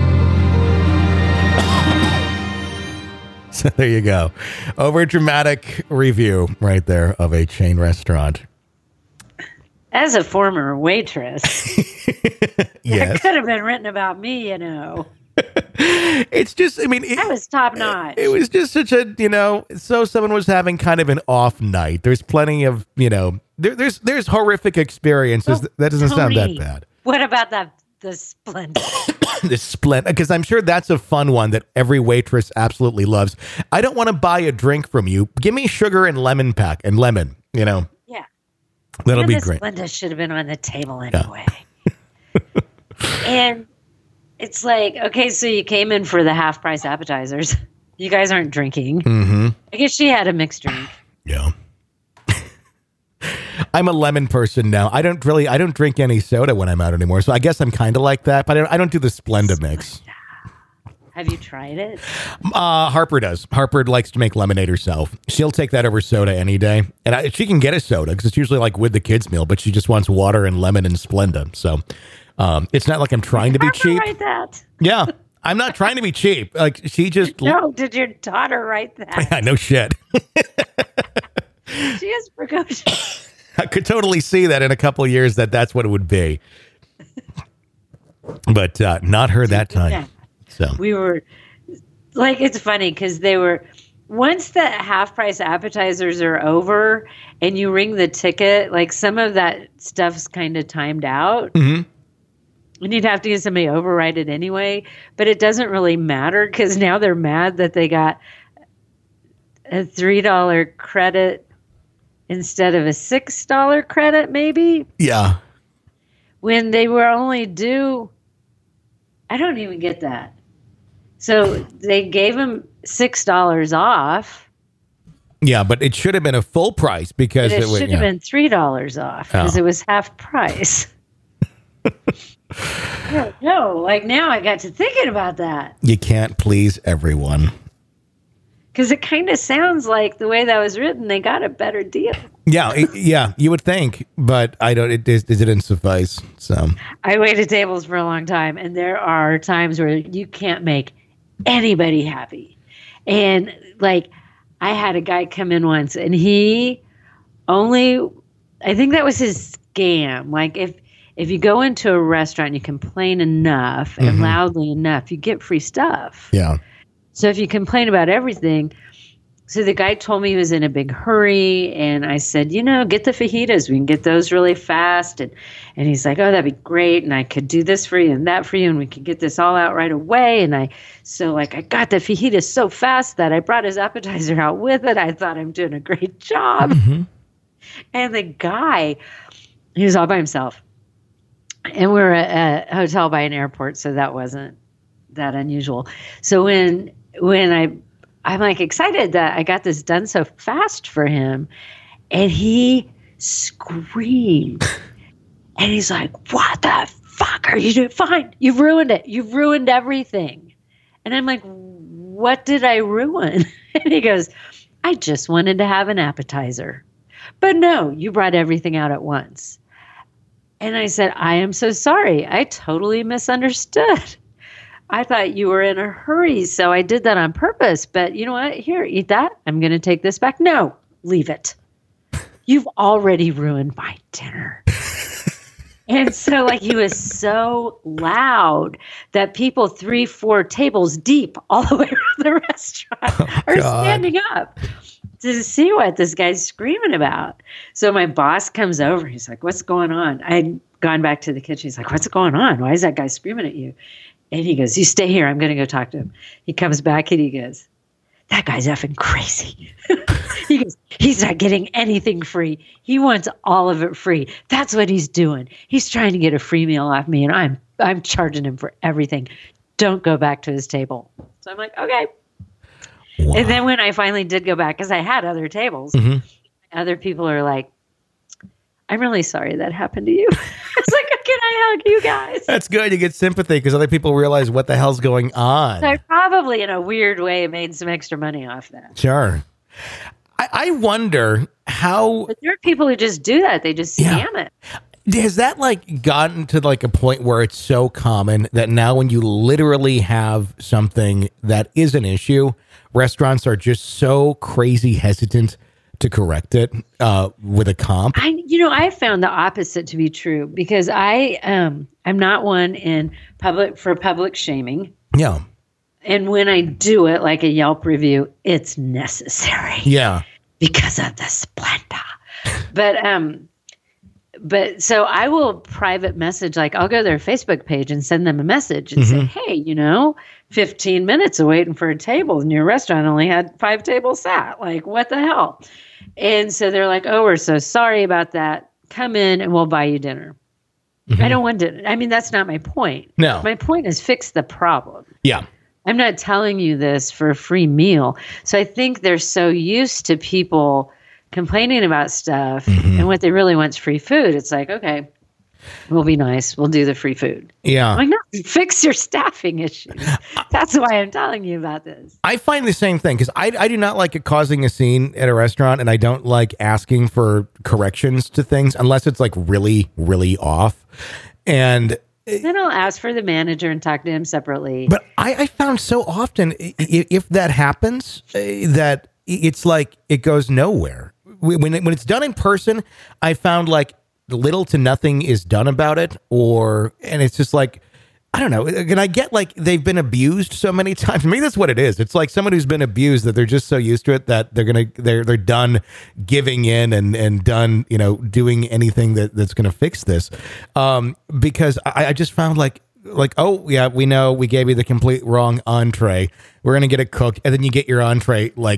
Speaker 4: So there you go. Over dramatic review right there of a chain restaurant.
Speaker 7: As a former waitress,
Speaker 4: yes.
Speaker 7: That could have been written about me, you know.
Speaker 4: It's just, I mean, it,
Speaker 7: I was top notch.
Speaker 4: It was just such a, you know, so someone was having kind of an off night. There's plenty of, you know, there, there's there's horrific experiences.
Speaker 7: Well,
Speaker 4: that doesn't sound
Speaker 7: me,
Speaker 4: that bad.
Speaker 7: What about that the Splenda?
Speaker 4: The Splenda, because I'm sure that's a fun one that every waitress absolutely loves. I don't want to buy a drink from you. Give me sugar and lemon pack and lemon, you know.
Speaker 7: Yeah.
Speaker 4: That'll
Speaker 7: and
Speaker 4: be
Speaker 7: the
Speaker 4: great.
Speaker 7: Splenda should have been on the table anyway. Yeah. And it's like, okay, so you came in for the half price appetizers. You guys aren't drinking.
Speaker 4: Mm-hmm.
Speaker 7: I guess she had a mixed drink.
Speaker 4: Yeah. I'm a lemon person now. I don't really, I don't drink any soda when I'm out anymore. So I guess I'm kind of like that, but I don't, I don't do the Splenda mix.
Speaker 7: Have you tried it?
Speaker 4: Uh, Harper does. Harper likes to make lemonade herself. She'll take that over soda any day. And I, she can get a soda because it's usually like with the kids' meal, but she just wants water and lemon and Splenda. So um, it's not like I'm trying to be
Speaker 7: Harper
Speaker 4: cheap.
Speaker 7: Write that.
Speaker 4: Yeah. I'm not trying to be cheap. Like she just.
Speaker 7: No, did your daughter write that?
Speaker 4: Yeah, no shit.
Speaker 7: She is precocious.
Speaker 4: I could totally see that in a couple of years that that's what it would be. But uh, not her that time.
Speaker 7: Yeah.
Speaker 4: So
Speaker 7: we were like, it's funny because they were, once the half price appetizers are over and you ring the ticket, like some of that stuff's kind of timed out.
Speaker 4: Mm-hmm.
Speaker 7: And you'd have to get somebody to override it anyway. But it doesn't really matter because now they're mad that they got a three dollar credit instead of a six dollar credit, maybe.
Speaker 4: Yeah.
Speaker 7: When they were only due, I don't even get that. So they gave him six dollars off.
Speaker 4: Yeah, but it should have been a full price because
Speaker 7: it,
Speaker 4: it
Speaker 7: should
Speaker 4: yeah.
Speaker 7: have been three dollars off because
Speaker 4: oh.
Speaker 7: it was half price. No, like now I got to thinking about that.
Speaker 4: You can't please everyone.
Speaker 7: Because it kind of sounds like the way that was written, they got a better deal.
Speaker 4: Yeah, it, yeah, you would think, but I don't. It, it didn't suffice. So
Speaker 7: I waited tables for a long time, and there are times where you can't make anybody happy. And like, I had a guy come in once, and he only, I think that was his scam. Like, if if you go into a restaurant, you complain enough and mm-hmm. loudly enough, you get free stuff.
Speaker 4: Yeah.
Speaker 7: So if you complain about everything, so the guy told me he was in a big hurry, and I said, you know, get the fajitas. We can get those really fast. And and he's like, oh, that'd be great. And I could do this for you and that for you, and we could get this all out right away. And I, so like, I got the fajitas so fast that I brought his appetizer out with it. I thought I'm doing a great job. Mm-hmm. And the guy, he was all by himself. And we we're at a hotel by an airport, so that wasn't that unusual. So when when I I'm like excited that I got this done so fast for him, and he screamed, and he's like, "What the fuck are you doing? Fine, you've ruined it. You've ruined everything." And I'm like, "What did I ruin?" And he goes, "I just wanted to have an appetizer, but no, you brought everything out at once." And I said, "I am so sorry. I totally misunderstood. I thought you were in a hurry, so I did that on purpose. But you know what? Here, eat that. I'm going to take this back." "No, leave it. You've already ruined my dinner." And so like he was so loud that people three, four tables deep all the way around the restaurant oh, are God. standing up to see what this guy's screaming about. So my boss comes over. He's like, "What's going on?" I'd gone back to the kitchen. He's like, "What's going on? Why is that guy screaming at you?" And he goes, "You stay here. I'm going to go talk to him." He comes back and he goes, "That guy's effing crazy." He goes, "He's not getting anything free. He wants all of it free. That's what he's doing. He's trying to get a free meal off me, and I'm I'm charging him for everything. Don't go back to his table." So I'm like, okay. Wow. And then when I finally did go back, because I had other tables, mm-hmm. other people are like, "I'm really sorry that happened to you." It's like, can I hug you guys?
Speaker 4: That's good. You get sympathy because other people realize what the hell's going on.
Speaker 7: So I probably, in a weird way, made some extra money off that.
Speaker 4: Sure. I, I wonder how...
Speaker 7: But there are people who just do that. They just scam yeah.
Speaker 4: it. Has that like gotten to like a point where it's so common that now when you literally have something that is an issue, restaurants are just so crazy hesitant to correct it uh, with a comp?
Speaker 7: I, you know, I found the opposite to be true because I, um, I'm not one in public for public shaming.
Speaker 4: Yeah.
Speaker 7: And when I do it, like a Yelp review, it's necessary.
Speaker 4: Yeah.
Speaker 7: Because of the splendor. But, um, but so I will private message, like I'll go to their Facebook page and send them a message and mm-hmm. say, "Hey, you know, fifteen minutes of waiting for a table and your restaurant only had five tables sat. Like, what the hell?" And so they're like, "Oh, we're so sorry about that. Come in and we'll buy you dinner." Mm-hmm. I don't want to, I mean, that's not my point.
Speaker 4: No.
Speaker 7: My point is fix the problem.
Speaker 4: Yeah.
Speaker 7: I'm not telling you this for a free meal. So I think they're so used to people complaining about stuff mm-hmm. and what they really want is free food. It's like, okay, we'll be nice. We'll do the free food.
Speaker 4: Yeah.
Speaker 7: I'm like, no, fix your staffing issues. That's why I'm telling you about this.
Speaker 4: I find the same thing because I, I do not like causing a scene at a restaurant, and I don't like asking for corrections to things unless it's like really, really off. And
Speaker 7: then I'll ask for the manager and talk to him separately.
Speaker 4: But I, I found so often if, if that happens, uh, that it's like it goes nowhere. When it, when it's done in person, I found like little to nothing is done about it, or and it's just like, I don't know. And I get like they've been abused so many times. Maybe that's what it is. It's like someone who's been abused that they're just so used to it that they're gonna they're they're done giving in and and done you know doing anything that, that's gonna fix this. Um, because I, I just found like like oh yeah we know we gave you the complete wrong entree. We're gonna get it cooked, and then you get your entree like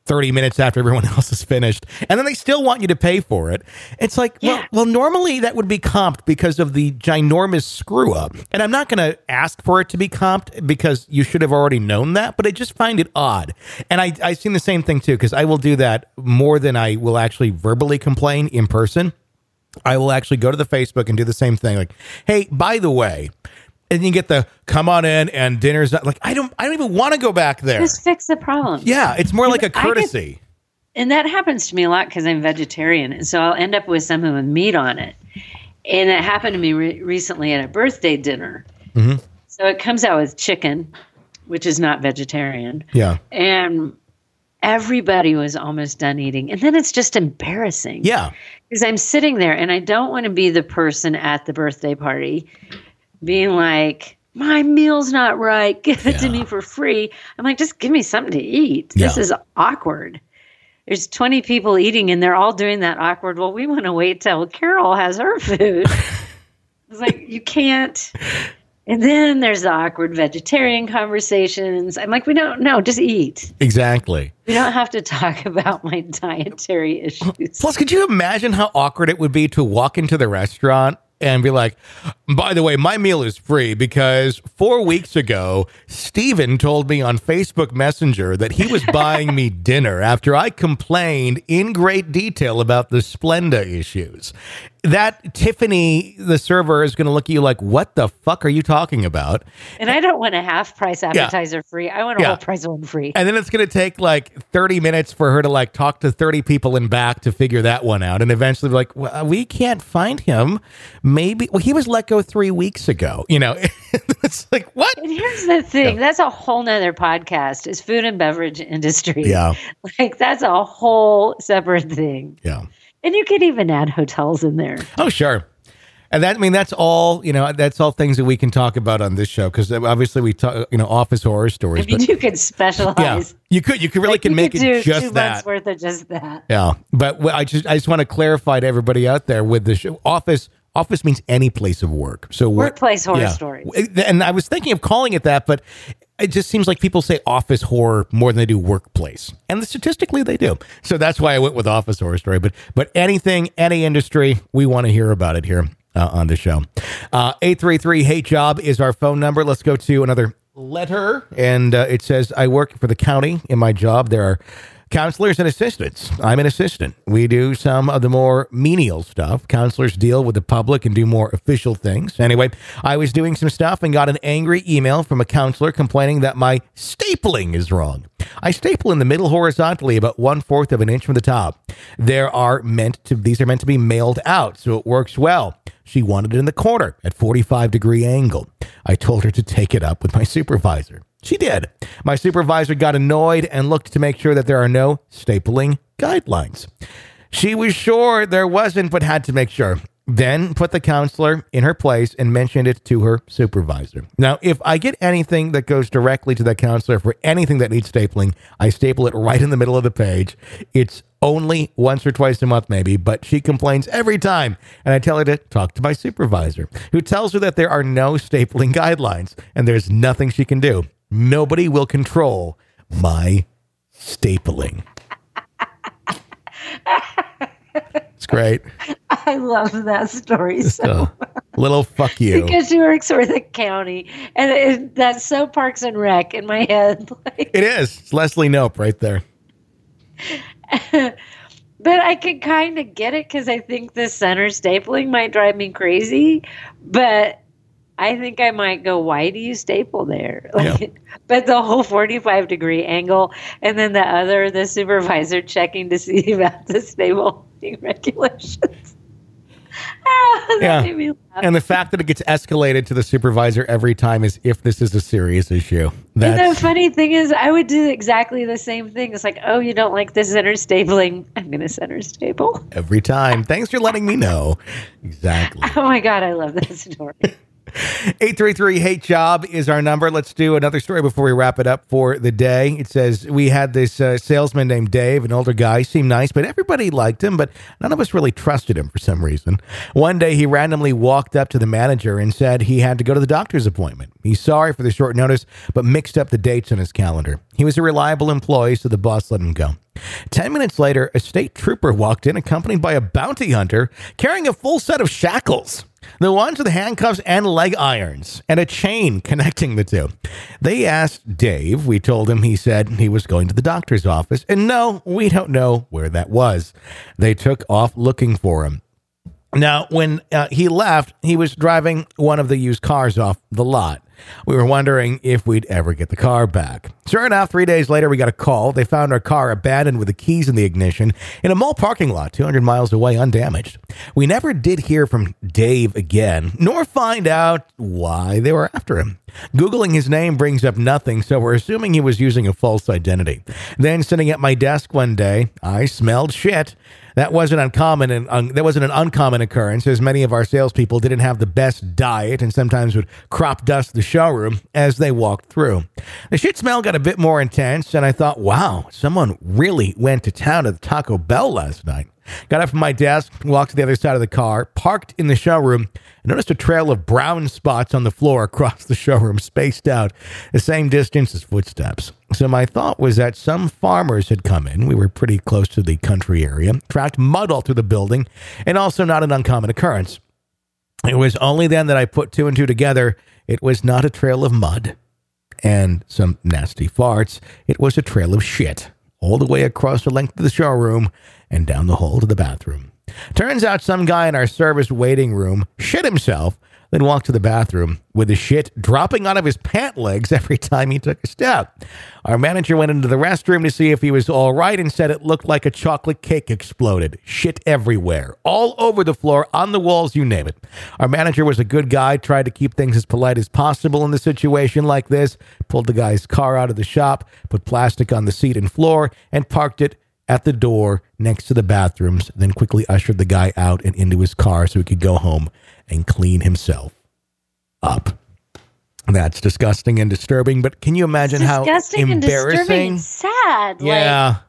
Speaker 4: thirty minutes after everyone else is finished. And then they still want you to pay for it. It's like, yeah. well, well, normally that would be comped because of the ginormous screw up. And I'm not going to ask for it to be comped because you should have already known that, but I just find it odd. And I, I've seen the same thing too, because I will do that more than I will actually verbally complain in person. I will actually go to the Facebook and do the same thing. Like, hey, by the way, and you get the come on in and dinner's not, like, I don't, I don't even want to go back there.
Speaker 7: Just fix the problem.
Speaker 4: Yeah. It's more like a courtesy.
Speaker 7: Get, and that happens to me a lot because I'm vegetarian. And so I'll end up with something with meat on it. And it happened to me re- recently at a birthday dinner. Mm-hmm. So it comes out with chicken, which is not vegetarian.
Speaker 4: Yeah.
Speaker 7: And everybody was almost done eating. And then it's just embarrassing.
Speaker 4: Yeah.
Speaker 7: Because I'm sitting there and I don't want to be the person at the birthday party being like, my meal's not right. Give it yeah. to me for free. I'm like, just give me something to eat. Yeah. This is awkward. There's twenty people eating and they're all doing that awkward. Well, we want to wait till Carol has her food. It's like, you can't. And then there's the awkward vegetarian conversations. I'm like, we don't know, just eat.
Speaker 4: Exactly.
Speaker 7: We don't have to talk about my dietary issues.
Speaker 4: Plus, could you imagine how awkward it would be to walk into the restaurant and be like, by the way, my meal is free because four weeks ago, Steven told me on Facebook Messenger that he was buying me dinner after I complained in great detail about the Splenda issues. That Tiffany, the server, is going to look at you like, what the fuck are you talking about?
Speaker 7: And I don't want a half price appetizer yeah. free. I want a yeah. whole price one free.
Speaker 4: And then it's going to take like thirty minutes for her to like talk to thirty people in back to figure that one out. And eventually be like, well, we can't find him. Maybe, well, he was let go three weeks ago. You know, it's like, what?
Speaker 7: And here's the thing. Yeah. That's a whole nother podcast is food and beverage industry.
Speaker 4: Yeah.
Speaker 7: Like that's a whole separate thing.
Speaker 4: Yeah.
Speaker 7: And you could even add hotels in there.
Speaker 4: Oh, sure. And that, I mean, that's all, you know, that's all things that we can talk about on this show. Because obviously we talk, you know, office horror stories.
Speaker 7: I mean,
Speaker 4: but,
Speaker 7: you could specialize.
Speaker 4: Yeah, you could, you could really
Speaker 7: like
Speaker 4: can make
Speaker 7: could
Speaker 4: it just
Speaker 7: two
Speaker 4: that.
Speaker 7: Months worth of just that.
Speaker 4: Yeah. But I just, I just want to clarify to everybody out there with the show, office, office means any place of work. So
Speaker 7: workplace horror
Speaker 4: yeah.
Speaker 7: stories.
Speaker 4: And I was thinking of calling it that, but it just seems like people say office horror more than they do workplace. And statistically, they do. So that's why I went with office horror story. But but anything, any industry, we want to hear about it here uh, on the show. Uh, eight three three, H A T job is our phone number. Let's go to another letter. And uh, it says, I work for the county in my job. There are counselors and assistants. I'm an assistant. We do some of the more menial stuff. Counselors deal with the public and do more official things. Anyway, I was doing some stuff and got an angry email from a counselor complaining that my stapling is wrong. I staple in the middle horizontally about one fourth of an inch from the top. There are meant to, these are meant to be mailed out, so it works well. She wanted it in the corner at forty-five degree angle. I told her to take it up with my supervisor. She did. My supervisor got annoyed and looked to make sure that there are no stapling guidelines. She was sure there wasn't, but had to make sure. Then put the counselor in her place and mentioned it to her supervisor. Now, if I get anything that goes directly to the counselor for anything that needs stapling, I staple it right in the middle of the page. It's only once or twice a month, maybe, but she complains every time. And I tell her to talk to my supervisor, who tells her that there are no stapling guidelines and there's nothing she can do. Nobody will control my stapling. It's great.
Speaker 7: I love that story so much.
Speaker 4: Little fuck you.
Speaker 7: Because she works for the county. And it, that's so Parks and Rec in my head. Like,
Speaker 4: it is. It's Leslie Knope right there.
Speaker 7: But I can kind of get it because I think the center stapling might drive me crazy. But I think I might go, why do you staple there? Like, yeah. But the whole forty-five degree angle, and then the other, the supervisor checking to see about the stapling regulations. Ah,
Speaker 4: yeah. And the fact that it gets escalated to the supervisor every time is if this is a serious issue. That's...
Speaker 7: And the funny thing is, I would do exactly the same thing. It's like, oh, you don't like the center stapling? I'm going to center staple.
Speaker 4: Every time. Thanks for letting me know. Exactly.
Speaker 7: Oh, my God. I love that story.
Speaker 4: eight three three, hate job is our number. Let's do another story before we wrap it up for the day. It says, we had this uh, salesman named Dave, an older guy, seemed nice, but everybody liked him, but none of us really trusted him for some reason. One day, he randomly walked up to the manager and said he had to go to the doctor's appointment. He's sorry for the short notice, but mixed up the dates on his calendar. He was a reliable employee, so the boss let him go. Ten minutes later, a state trooper walked in, accompanied by a bounty hunter, carrying a full set of shackles. The ones with handcuffs and leg irons, and a chain connecting the two. They asked Dave. We told him. He said he was going to the doctor's office. And no, we don't know where that was. They took off looking for him. Now, when uh, he left, he was driving one of the used cars off the lot. We were wondering if we'd ever get the car back. Sure enough, three days later, we got a call. They found our car abandoned with the keys in the ignition in a mall parking lot two hundred miles away, undamaged. We never did hear from Dave again, nor find out why they were after him. Googling his name brings up nothing, so we're assuming he was using a false identity. Then, sitting at my desk one day, I smelled shit. That wasn't uncommon, and un- that wasn't an uncommon occurrence, as many of our salespeople didn't have the best diet and sometimes would crop dust the showroom as they walked through. The shit smell got a bit more intense, and I thought, wow, someone really went to town at the Taco Bell last night. Got up from my desk, walked to the other side of the car, parked in the showroom, and noticed a trail of brown spots on the floor across the showroom, spaced out the same distance as footsteps. So my thought was that some farmers had come in. We were pretty close to the country area, tracked mud all through the building, and also not an uncommon occurrence. It was only then that I put two and two together. It was not a trail of mud and some nasty farts. It was a trail of shit all the way across the length of the showroom and down the hall to the bathroom. Turns out some guy in our service waiting room shit himself, then walked to the bathroom with the shit dropping out of his pant legs every time he took a step. Our manager went into the restroom to see if he was all right and said it looked like a chocolate cake exploded. Shit everywhere, all over the floor, on the walls, you name it. Our manager was a good guy, tried to keep things as polite as possible in a situation like this, pulled the guy's car out of the shop, put plastic on the seat and floor, and parked it at the door next to the bathrooms, then quickly ushered the guy out and into his car so he could go home and clean himself up. That's disgusting and disturbing, but can you imagine how embarrassing?
Speaker 7: And disturbing. It's sad.
Speaker 4: Yeah.
Speaker 7: Like,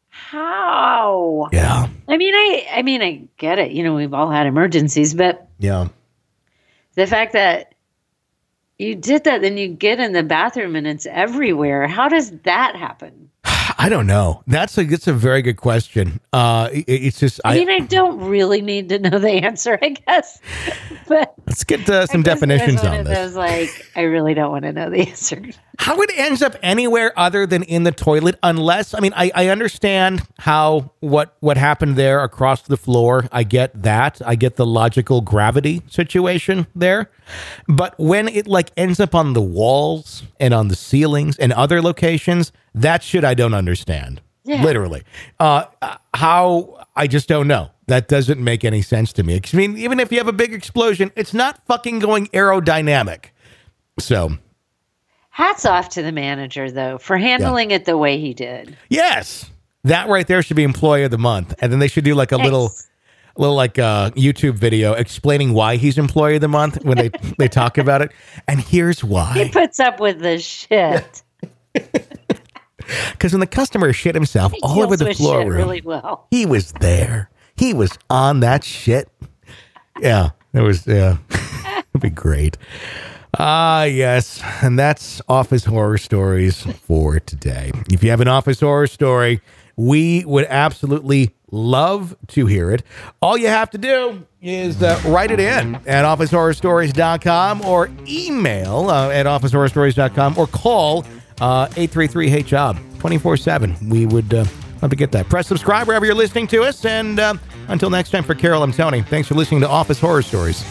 Speaker 7: how?
Speaker 4: Yeah.
Speaker 7: I mean, I, I mean, I get it. You know, we've all had emergencies, but
Speaker 4: yeah, the
Speaker 7: fact that you did that, then you get in the bathroom and it's everywhere. How does that happen?
Speaker 4: I don't know. That's a that's a very good question. Uh, it, it's just
Speaker 7: I, I mean, I don't really need to know the answer, I guess. But
Speaker 4: let's get uh, some definitions on this.
Speaker 7: I was like, I really don't want to know the answer.
Speaker 4: How it ends up anywhere other than in the toilet, unless I mean, I, I understand how what what happened there across the floor. I get that. I get the logical gravity situation there. But when it like ends up on the walls and on the ceilings and other locations, that shit I don't understand. Yeah. Literally. Uh, how, I just don't know. That doesn't make any sense to me. I mean, even if you have a big explosion, it's not fucking going aerodynamic. So.
Speaker 7: Hats off to the manager, though, for handling yeah. it the way he did.
Speaker 4: Yes. That right there should be Employee of the Month. And then they should do like a Thanks. little... little like uh, YouTube video explaining why he's Employee of the Month when they, they talk about it. And here's why.
Speaker 7: He puts up with the shit.
Speaker 4: Because when the customer shit himself
Speaker 7: he
Speaker 4: all over the floor room,
Speaker 7: really well.
Speaker 4: he was there. He was on that shit. Yeah, it was, yeah. It'd be great. Ah, uh, yes. And that's Office Horror Stories for today. If you have an Office Horror Story, we would absolutely love to hear it. All you have to do is uh, write it in at office horror stories dot com or email uh, at office horror stories dot com or call uh, eight three three, H job twenty-four seven. We would uh, love to get that. Press subscribe wherever you're listening to us. And uh, until next time, for Carol, I'm Tony. Thanks for listening to Office Horror Stories.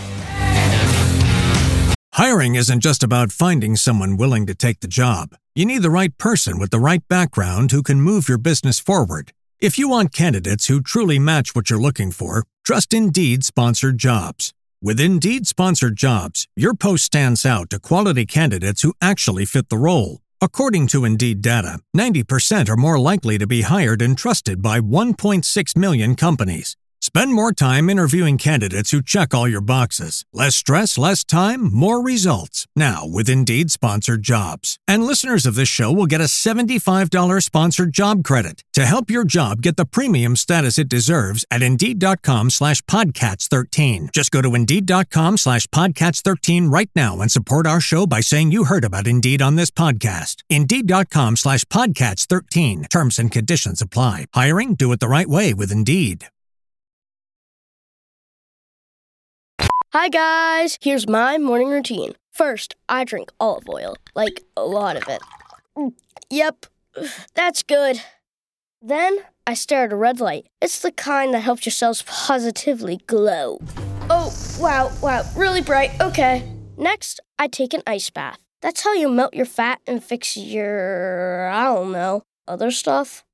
Speaker 3: Hiring isn't just about finding someone willing to take the job. You need the right person with the right background who can move your business forward. If you want candidates who truly match what you're looking for, trust Indeed Sponsored Jobs. With Indeed Sponsored Jobs, your post stands out to quality candidates who actually fit the role. According to Indeed data, ninety percent are more likely to be hired and trusted by one point six million companies. Spend more time interviewing candidates who check all your boxes. Less stress, less time, more results. Now with Indeed Sponsored Jobs. And listeners of this show will get a seventy-five dollars sponsored job credit to help your job get the premium status it deserves at Indeed.com slash Podcats 13. Just go to Indeed.com slash Podcats 13 right now and support our show by saying you heard about Indeed on this podcast. Indeed.com slash Podcats 13. Terms and conditions apply. Hiring? Do it the right way with Indeed.
Speaker 1: Hi guys, here's my morning routine. First, I drink olive oil, like a lot of it. Yep, that's good. Then, I stare at a red light. It's the kind that helps your cells positively glow. Oh, wow, wow, really bright, okay. Next, I take an ice bath. That's how you melt your fat and fix your, I don't know, other stuff.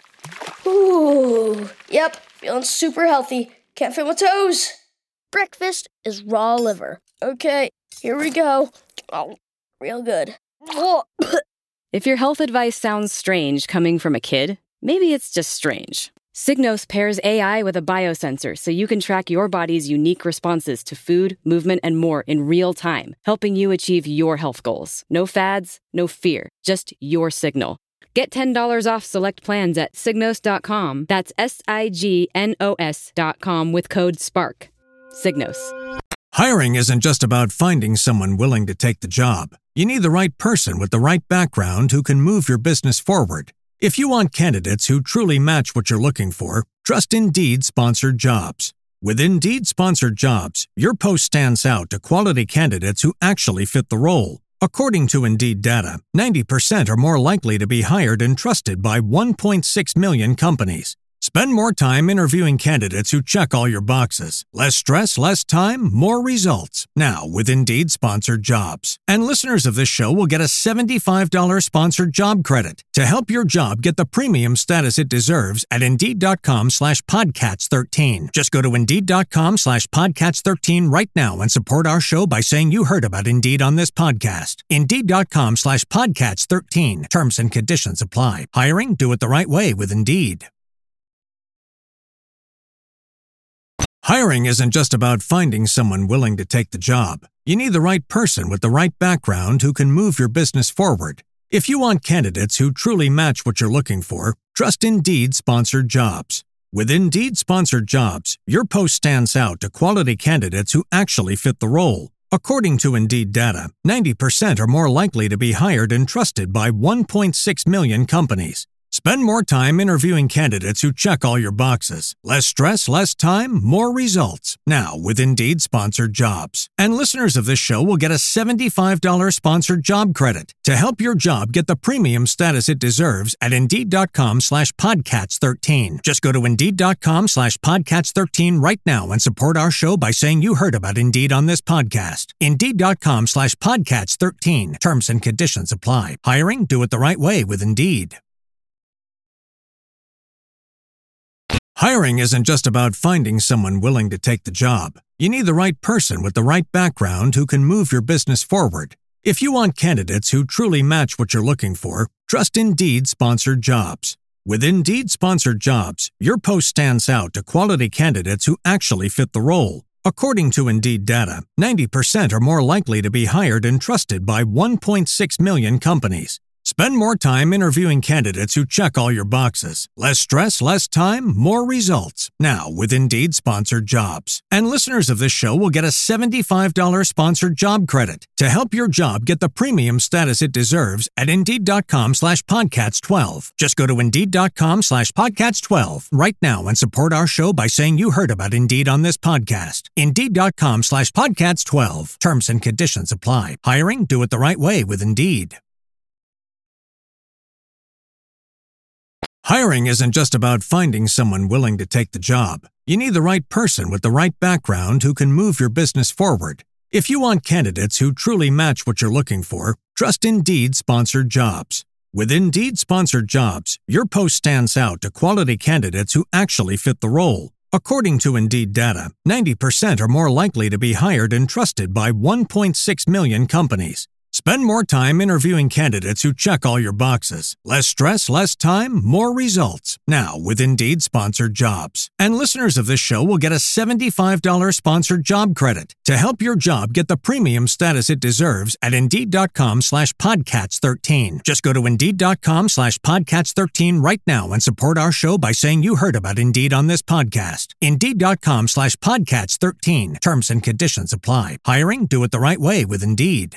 Speaker 1: Ooh, yep, feeling super healthy. Can't feel my toes. Breakfast is raw liver. Okay, here we go. Oh, real good.
Speaker 2: If your health advice sounds strange coming from a kid, maybe it's just strange. Signos pairs A I with a biosensor so you can track your body's unique responses to food, movement, and more in real time, helping you achieve your health goals. No fads, no fear, just your signal. Get ten dollars off select plans at Signos dot com. That's S I G N O S dot com with code SPARK. Signos.
Speaker 3: Hiring isn't just about finding someone willing to take the job. You need the right person with the right background who can move your business forward. If you want candidates who truly match what you're looking for, trust Indeed Sponsored Jobs. With Indeed Sponsored Jobs, your post stands out to quality candidates who actually fit the role. According to Indeed data, ninety percent are more likely to be hired and trusted by one point six million companies. Spend more time interviewing candidates who check all your boxes. Less stress, less time, more results. Now with Indeed Sponsored Jobs. And listeners of this show will get a seventy-five dollars sponsored job credit to help your job get the premium status it deserves at Indeed.com slash Podcats 13. Just go to Indeed.com slash Podcats 13 right now and support our show by saying you heard about Indeed on this podcast. Indeed.com slash Podcats 13. Terms and conditions apply. Hiring? Do it the right way with Indeed. Hiring isn't just about finding someone willing to take the job. You need the right person with the right background who can move your business forward. If you want candidates who truly match what you're looking for, trust Indeed Sponsored Jobs. With Indeed Sponsored Jobs, your post stands out to quality candidates who actually fit the role. According to Indeed data, ninety percent are more likely to be hired and trusted by one point six million companies. Spend more time interviewing candidates who check all your boxes. Less stress, less time, more results. Now with Indeed Sponsored Jobs. And listeners of this show will get a seventy-five dollars sponsored job credit to help your job get the premium status it deserves at Indeed.com slash Podcats 13. Just go to Indeed.com slash Podcats 13 right now and support our show by saying you heard about Indeed on this podcast. Indeed.com slash Podcats 13. Terms and conditions apply. Hiring? Do it the right way with Indeed. Hiring isn't just about finding someone willing to take the job. You need the right person with the right background who can move your business forward. If you want candidates who truly match what you're looking for, trust Indeed Sponsored Jobs. With Indeed Sponsored Jobs, your post stands out to quality candidates who actually fit the role. According to Indeed data, ninety percent are more likely to be hired and trusted by one point six million companies. Spend more time interviewing candidates who check all your boxes. Less stress, less time, more results. Now with Indeed Sponsored Jobs. And listeners of this show will get a seventy-five dollars sponsored job credit to help your job get the premium status it deserves at Indeed.com slash Podcats 12. Just go to Indeed.com slash Podcats 12 right now and support our show by saying you heard about Indeed on this podcast. Indeed.com slash Podcats 12. Terms and conditions apply. Hiring? Do it the right way with Indeed. Hiring isn't just about finding someone willing to take the job. You need the right person with the right background who can move your business forward. If you want candidates who truly match what you're looking for, trust Indeed Sponsored Jobs. With Indeed Sponsored Jobs, your post stands out to quality candidates who actually fit the role. According to Indeed data, ninety percent are more likely to be hired and trusted by one point six million companies. Spend more time interviewing candidates who check all your boxes. Less stress, less time, more results. Now with Indeed Sponsored Jobs. And listeners of this show will get a seventy-five dollars sponsored job credit to help your job get the premium status it deserves at Indeed.com slash Podcats 13. Just go to Indeed.com slash Podcats 13 right now and support our show by saying you heard about Indeed on this podcast. Indeed.com slash Podcats 13. Terms and conditions apply. Hiring? Do it the right way with Indeed.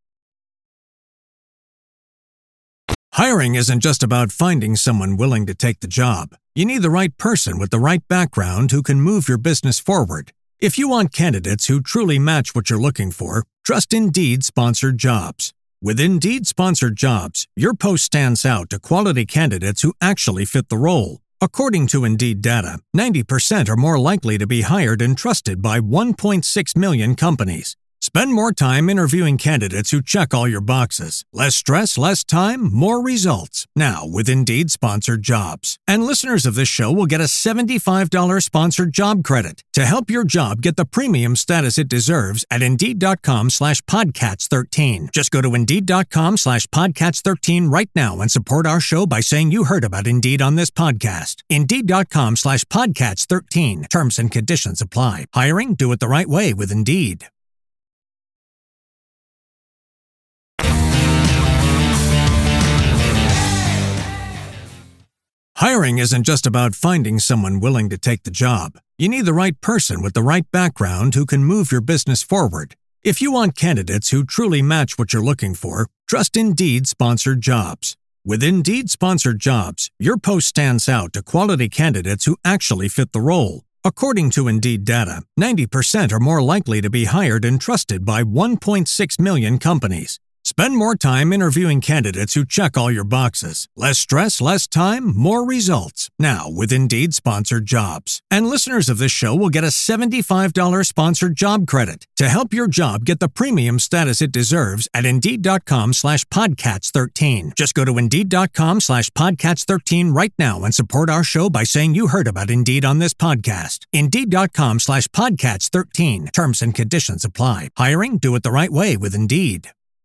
Speaker 3: Hiring isn't just about finding someone willing to take the job. You need the right person with the right background who can move your business forward. If you want candidates who truly match what you're looking for, trust Indeed Sponsored Jobs. With Indeed Sponsored Jobs, your post stands out to quality candidates who actually fit the role. According to Indeed data, ninety percent are more likely to be hired and trusted by one point six million companies. Spend more time interviewing candidates who check all your boxes. Less stress, less time, more results. Now with Indeed Sponsored Jobs. And listeners of this show will get a seventy-five dollars sponsored job credit to help your job get the premium status it deserves at Indeed.com slash Podcats 13. Just go to Indeed.com slash Podcats 13 right now and support our show by saying you heard about Indeed on this podcast. Indeed.com slash Podcats 13. Terms and conditions apply. Hiring? Do it the right way with Indeed. Hiring isn't just about finding someone willing to take the job. You need the right person with the right background who can move your business forward. If you want candidates who truly match what you're looking for, trust Indeed Sponsored Jobs. With Indeed Sponsored Jobs, your post stands out to quality candidates who actually fit the role. According to Indeed data, ninety percent are more likely to be hired and trusted by one point six million companies. Spend more time interviewing candidates who check all your boxes. Less stress, less time, more results. Now with Indeed Sponsored Jobs. And listeners of this show will get a seventy-five dollars sponsored job credit to help your job get the premium status it deserves at Indeed.com slash Podcats 13. Just go to Indeed.com slash Podcats 13 right now and support our show by saying you heard about Indeed on this podcast. Indeed.com slash Podcats 13. Terms and conditions apply. Hiring? Do it the right way with Indeed.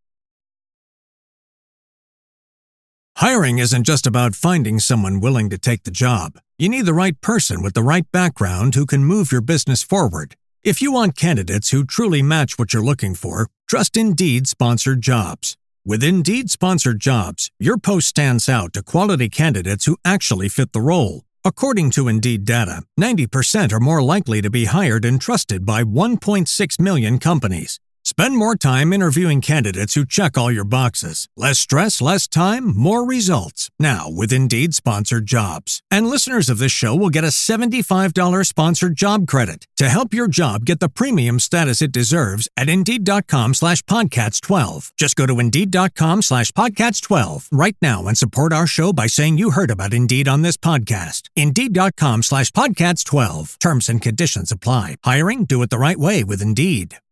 Speaker 3: Hiring isn't just about finding someone willing to take the job. You need the right person with the right background who can move your business forward. If you want candidates who truly match what you're looking for, trust Indeed Sponsored Jobs. With Indeed Sponsored Jobs, your post stands out to quality candidates who actually fit the role. According to Indeed data, ninety percent are more likely to be hired and trusted by one point six million companies. Spend more time interviewing candidates who check all your boxes. Less stress, less time, more results. Now with Indeed Sponsored Jobs. And listeners of this show will get a seventy-five dollars sponsored job credit to help your job get the premium status it deserves at Indeed.com slash Podcats 12. Just go to Indeed.com slash Podcats 12 right now and support our show by saying you heard about Indeed on this podcast. Indeed.com slash Podcats 12. Terms and conditions apply. Hiring? Do it the right way with Indeed.